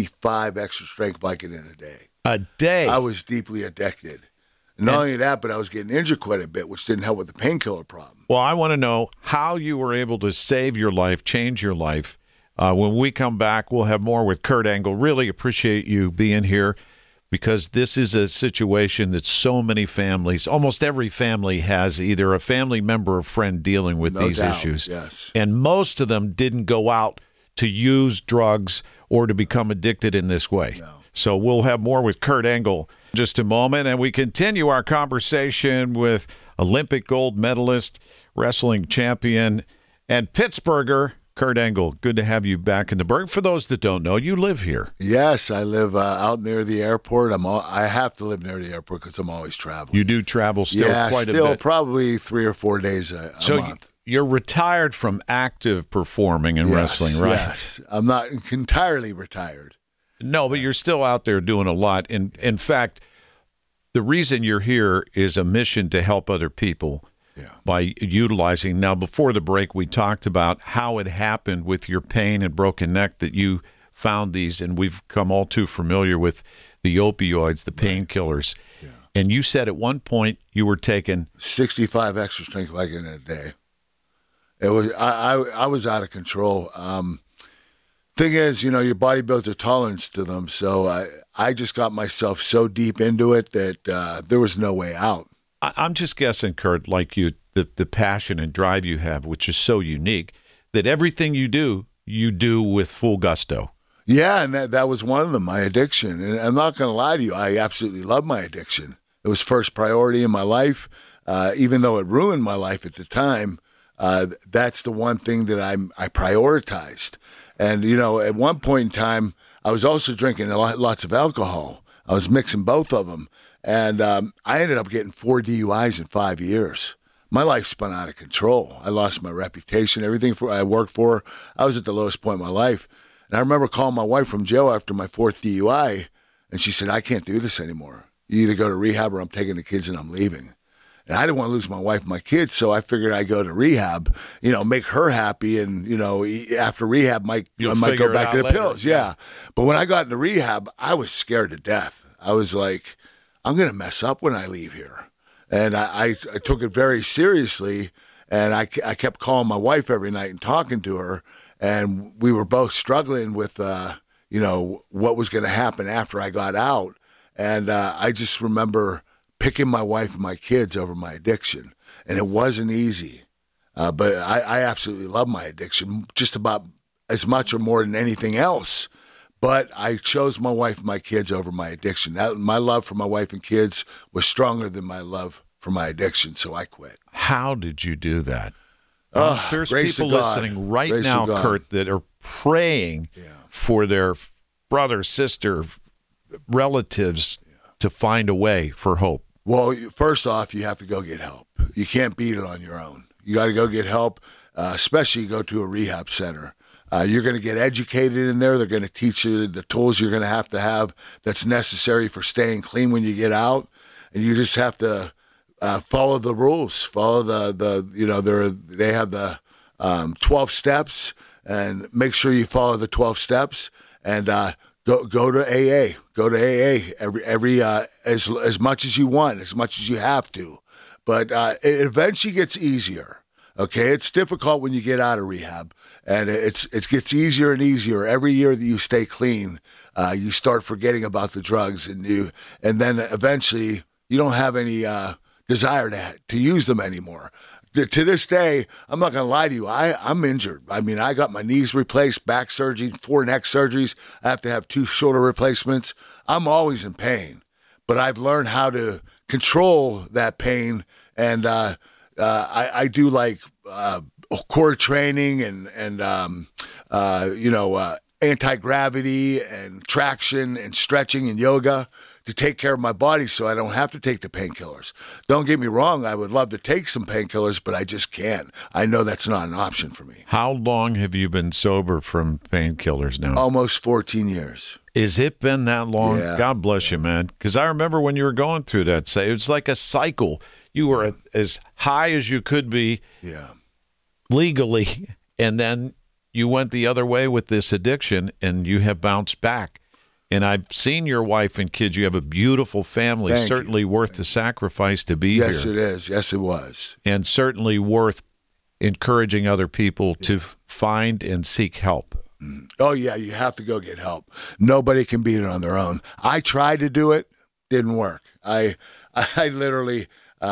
Speaker 21: 65 extra strength Vicodin a day.
Speaker 1: A day?
Speaker 21: I was deeply addicted. Not only that, but I was getting injured quite a bit, which didn't help with the painkiller problem.
Speaker 1: Well, I want to know how you were able to save your life, change your life. When we come back, we'll have more with Kurt Angle. Really appreciate you being here because this is a situation that so many families, almost every family has either a family member or friend dealing with these issues.
Speaker 21: Yes.
Speaker 1: And most of them didn't go out to use drugs or to become addicted in this way. No. So we'll have more with Kurt Angle in just a moment, and we continue our conversation with Olympic gold medalist, wrestling champion, and Pittsburgher, Kurt Angle. Good to have you back in the Berg. For those that don't know, you live here.
Speaker 21: Yes, I live out near the airport. I have to live near the airport because I'm always traveling.
Speaker 1: You do travel still quite a bit?
Speaker 21: Yeah, still probably 3 or 4 days a month.
Speaker 1: You're retired from active performing and wrestling, right?
Speaker 21: Yes, I'm not entirely retired.
Speaker 1: No, but you're still out there doing a lot. And in fact, the reason you're here is a mission to help other people by utilizing. Now, before the break, we talked about how it happened with your pain and broken neck that you found these, and we've come all too familiar with the opioids, the painkillers. Yeah. And you said at one point you were taking
Speaker 21: 65 extra strength Vicodin a day. It was I was out of control. Thing is, your body builds a tolerance to them. So I just got myself so deep into it that there was no way out.
Speaker 1: I'm just guessing, Kurt, like you, the passion and drive you have, which is so unique, that everything you do with full gusto.
Speaker 21: Yeah, and that was one of them, my addiction. And I'm not going to lie to you, I absolutely love my addiction. It was first priority in my life, even though it ruined my life at the time. That's the one thing that I prioritized. And, at one point in time, I was also drinking lots of alcohol. I was mixing both of them. And I ended up getting 4 DUIs in 5 years. My life spun out of control. I lost my reputation, everything I worked for. I was at the lowest point in my life. And I remember calling my wife from jail after my 4th DUI, and she said, I can't do this anymore. You either go to rehab or I'm taking the kids and I'm leaving. And I didn't want to lose my wife and my kids, so I figured I'd go to rehab, make her happy, and, after rehab, I might go back to the pills. Yeah. But when I got into rehab, I was scared to death. I was like, I'm going to mess up when I leave here. And I took it very seriously, and I kept calling my wife every night and talking to her, and we were both struggling with, what was going to happen after I got out. And I just remember picking my wife and my kids over my addiction. And it wasn't easy. But I absolutely love my addiction, just about as much or more than anything else. But I chose my wife and my kids over my addiction. My love for my wife and kids was stronger than my love for my addiction, so I quit.
Speaker 1: How did you do that? There's people listening right now, Kurt, that are praying for their brother, sister, relatives to find a way for hope.
Speaker 21: Well, first off, you have to go get help. You can't beat it on your own. You got to go get help, especially go to a rehab center. You're going to get educated in there. They're going to teach you the tools you're going to have that's necessary for staying clean when you get out. And you just have to follow the rules. Follow they have the 12 steps, and make sure you follow the 12 steps. And go to AA. Go to AA every as much as you want, as much as you have to. But it eventually gets easier. Okay, it's difficult when you get out of rehab, and it gets easier and easier every year that you stay clean. You start forgetting about the drugs, and then eventually you don't have any desire to use them anymore. To this day, I'm not going to lie to you, I'm injured. I mean, I got my knees replaced, back surgery, 4 neck surgeries. I have to have 2 shoulder replacements. I'm always in pain. but I've learned how to control that pain, and I do like core training and anti-gravity and traction and stretching and yoga to take care of my body so I don't have to take the painkillers. Don't get me wrong, I would love to take some painkillers, but I just can't. I know that's not an option for me.
Speaker 1: How long have you been sober from painkillers now?
Speaker 21: Almost 14 years.
Speaker 1: Has it been that long?
Speaker 21: Yeah.
Speaker 1: God bless you, man. Because I remember when you were going through that, it was like a cycle. You were as high as you could be legally, and then you went the other way with this addiction, and you have bounced back. And I've seen your wife and kids. You have a beautiful family,
Speaker 21: Thank
Speaker 1: certainly worth the sacrifice to be here.
Speaker 21: Yes, it is. Yes, it was.
Speaker 1: And certainly worth encouraging other people to find and seek help.
Speaker 21: Oh, yeah, you have to go get help. Nobody can beat it on their own. I tried to do it, didn't work. I literally,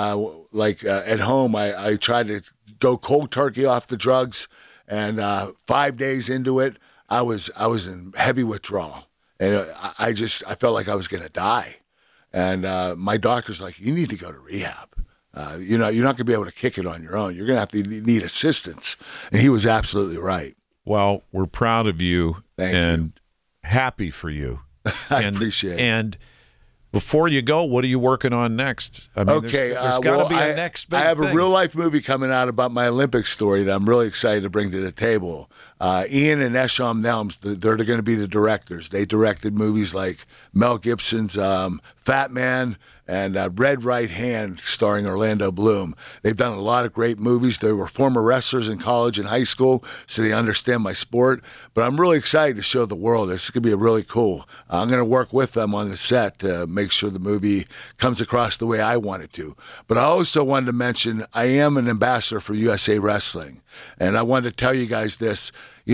Speaker 21: at home, I tried to go cold turkey off the drugs, and 5 days into it, I was in heavy withdrawal. And I felt like I was going to die. And my doctor's like, you need to go to rehab. You're not going to be able to kick it on your own. You're going to have to need assistance. And he was absolutely right.
Speaker 1: Well, we're proud of you
Speaker 21: and
Speaker 1: happy for you.
Speaker 21: I appreciate it.
Speaker 1: And before you go, what are you working on next? I mean,
Speaker 21: okay,
Speaker 1: there's got to be a next big
Speaker 21: I have
Speaker 1: thing.
Speaker 21: a real-life movie coming out about my Olympic story that I'm really excited to bring to the table. Ian and Esham Nelms, they're going to be the directors. They directed movies like Mel Gibson's Fat Man and Red Right Hand, starring Orlando Bloom. They've done a lot of great movies. They were former wrestlers in college and high school, so they understand my sport. But I'm really excited to show the world. This is going to be really cool. I'm going to work with them on the set to make sure the movie comes across the way I want it to. But I also wanted to mention I am an ambassador for USA Wrestling. And I wanted to tell you guys this.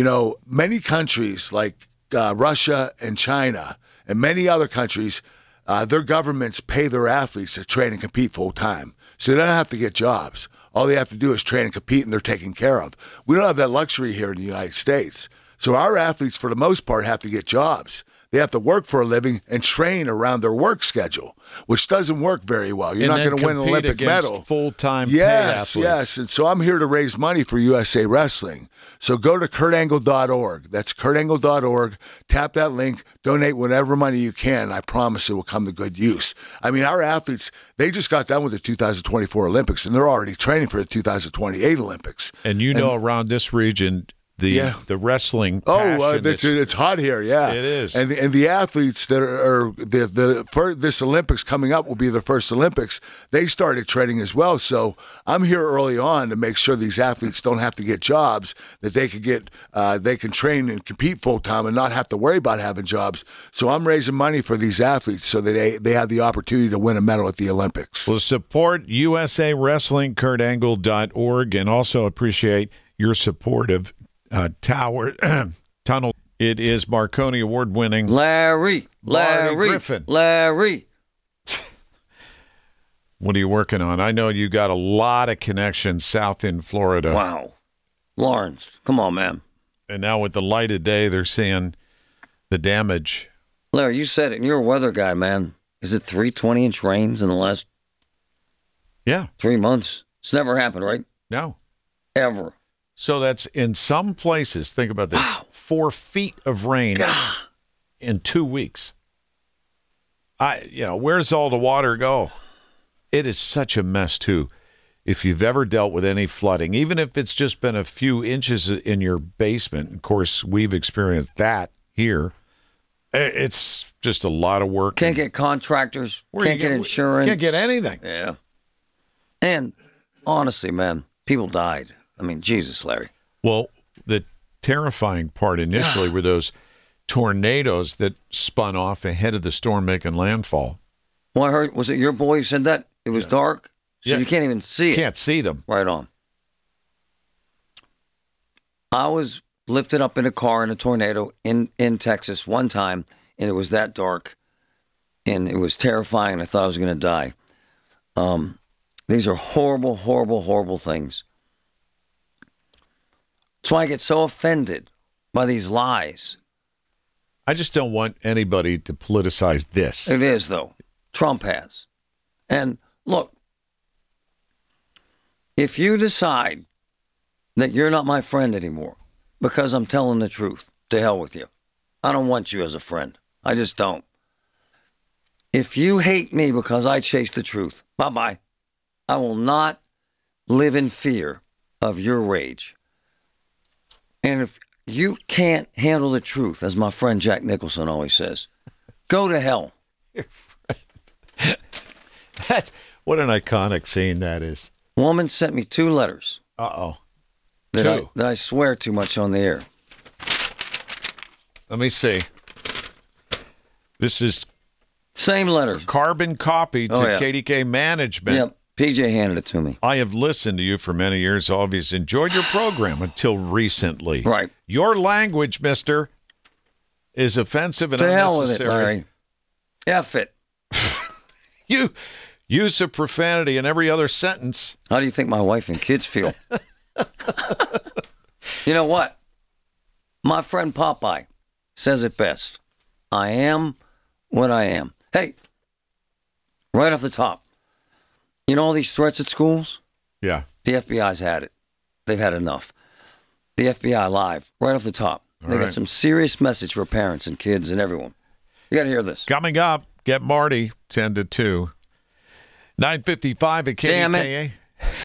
Speaker 21: Many countries like Russia and China and many other countries, their governments pay their athletes to train and compete full time. So they don't have to get jobs. All they have to do is train and compete, and they're taken care of. We don't have that luxury here in the United States. So our athletes, for the most part, have to get jobs. They have to work for a living and train around their work schedule, which doesn't work very well. You're not going to win an Olympic medal.
Speaker 1: Full-time paid
Speaker 21: Yes,
Speaker 1: athletes.
Speaker 21: yes. And so I'm here to raise money for USA Wrestling. So go to kurtangle.org. That's kurtangle.org. Tap that link. Donate whatever money you can. I promise it will come to good use. I mean, our athletes, they just got done with the 2024 Olympics, and they're already training for the 2028 Olympics.
Speaker 1: And around this region, the wrestling passion,
Speaker 21: it's hot here, yeah.
Speaker 1: It is.
Speaker 21: And the athletes that are this Olympics coming up will be their first Olympics. They started training as well. So I'm here early on to make sure these athletes don't have to get jobs, that they can train and compete full time and not have to worry about having jobs. So I'm raising money for these athletes so that they have the opportunity to win a medal at the Olympics.
Speaker 1: Well, support USA Wrestling, kurtangle.org, and also appreciate your support of Tower Tunnel. It is Marconi award-winning
Speaker 3: Larry
Speaker 1: Griffin.
Speaker 3: Larry.
Speaker 1: What are you working on? I know you got a lot of connections south in Florida.
Speaker 3: Wow. Lawrence, come on, man.
Speaker 1: And now with the light of day, they're seeing the damage.
Speaker 3: Larry, you said it, and you're a weather guy, man. Is it 3 20-inch rains in the last 3 months? It's never happened, right?
Speaker 1: No.
Speaker 3: Ever.
Speaker 1: So that's in some places, think about this, 4 feet of rain in 2 weeks. Where's all the water go? It is such a mess, too. If you've ever dealt with any flooding, even if it's just been a few inches in your basement, of course, we've experienced that here. It's just a lot of work.
Speaker 3: Can't get contractors, can't get insurance.
Speaker 1: Can't get anything.
Speaker 3: Yeah. And honestly, man, people died. I mean, Jesus, Larry.
Speaker 1: Well, the terrifying part initially were those tornadoes that spun off ahead of the storm making landfall.
Speaker 3: Well, I heard, was it your boy who said that? It was dark, so you can't even see it.
Speaker 1: Can't see them.
Speaker 3: Right on. I was lifted up in a car in a tornado in Texas one time, and it was that dark, and it was terrifying, and I thought I was going to die. These are horrible, horrible, horrible things. That's why I get so offended by these lies.
Speaker 1: I just don't want anybody to politicize this.
Speaker 3: It is, though. Trump has. And look, if you decide that you're not my friend anymore because I'm telling the truth, to hell with you. I don't want you as a friend. I just don't. If you hate me because I chase the truth, bye-bye. I will not live in fear of your rage. And if you can't handle the truth, as my friend Jack Nicholson always says, go to hell.
Speaker 1: That's what an iconic scene that is.
Speaker 3: Woman sent me 2 letters.
Speaker 1: Uh-oh.
Speaker 3: That I swear too much on the air.
Speaker 1: Let me see. This is
Speaker 3: same letters.
Speaker 1: Carbon copy to KDK Management.
Speaker 3: Yep. PJ handed it to me.
Speaker 1: I have listened to you for many years. Always enjoyed your program until recently.
Speaker 3: Right.
Speaker 1: Your language, mister, is offensive and
Speaker 3: to
Speaker 1: unnecessary.
Speaker 3: Hell with it, Larry. F it.
Speaker 1: You use of profanity in every other sentence.
Speaker 3: How do you think my wife and kids feel? You know what? My friend Popeye says it best. I am what I am. Hey, right off the top, you know all these threats at schools?
Speaker 1: Yeah.
Speaker 3: The FBI's had it. They've had enough. The FBI Live, right off the top. They got some serious message for parents and kids and everyone. You got to hear this.
Speaker 1: Coming up, get Marty, 10 to 2. 9:55 at KDKA.
Speaker 3: Damn it.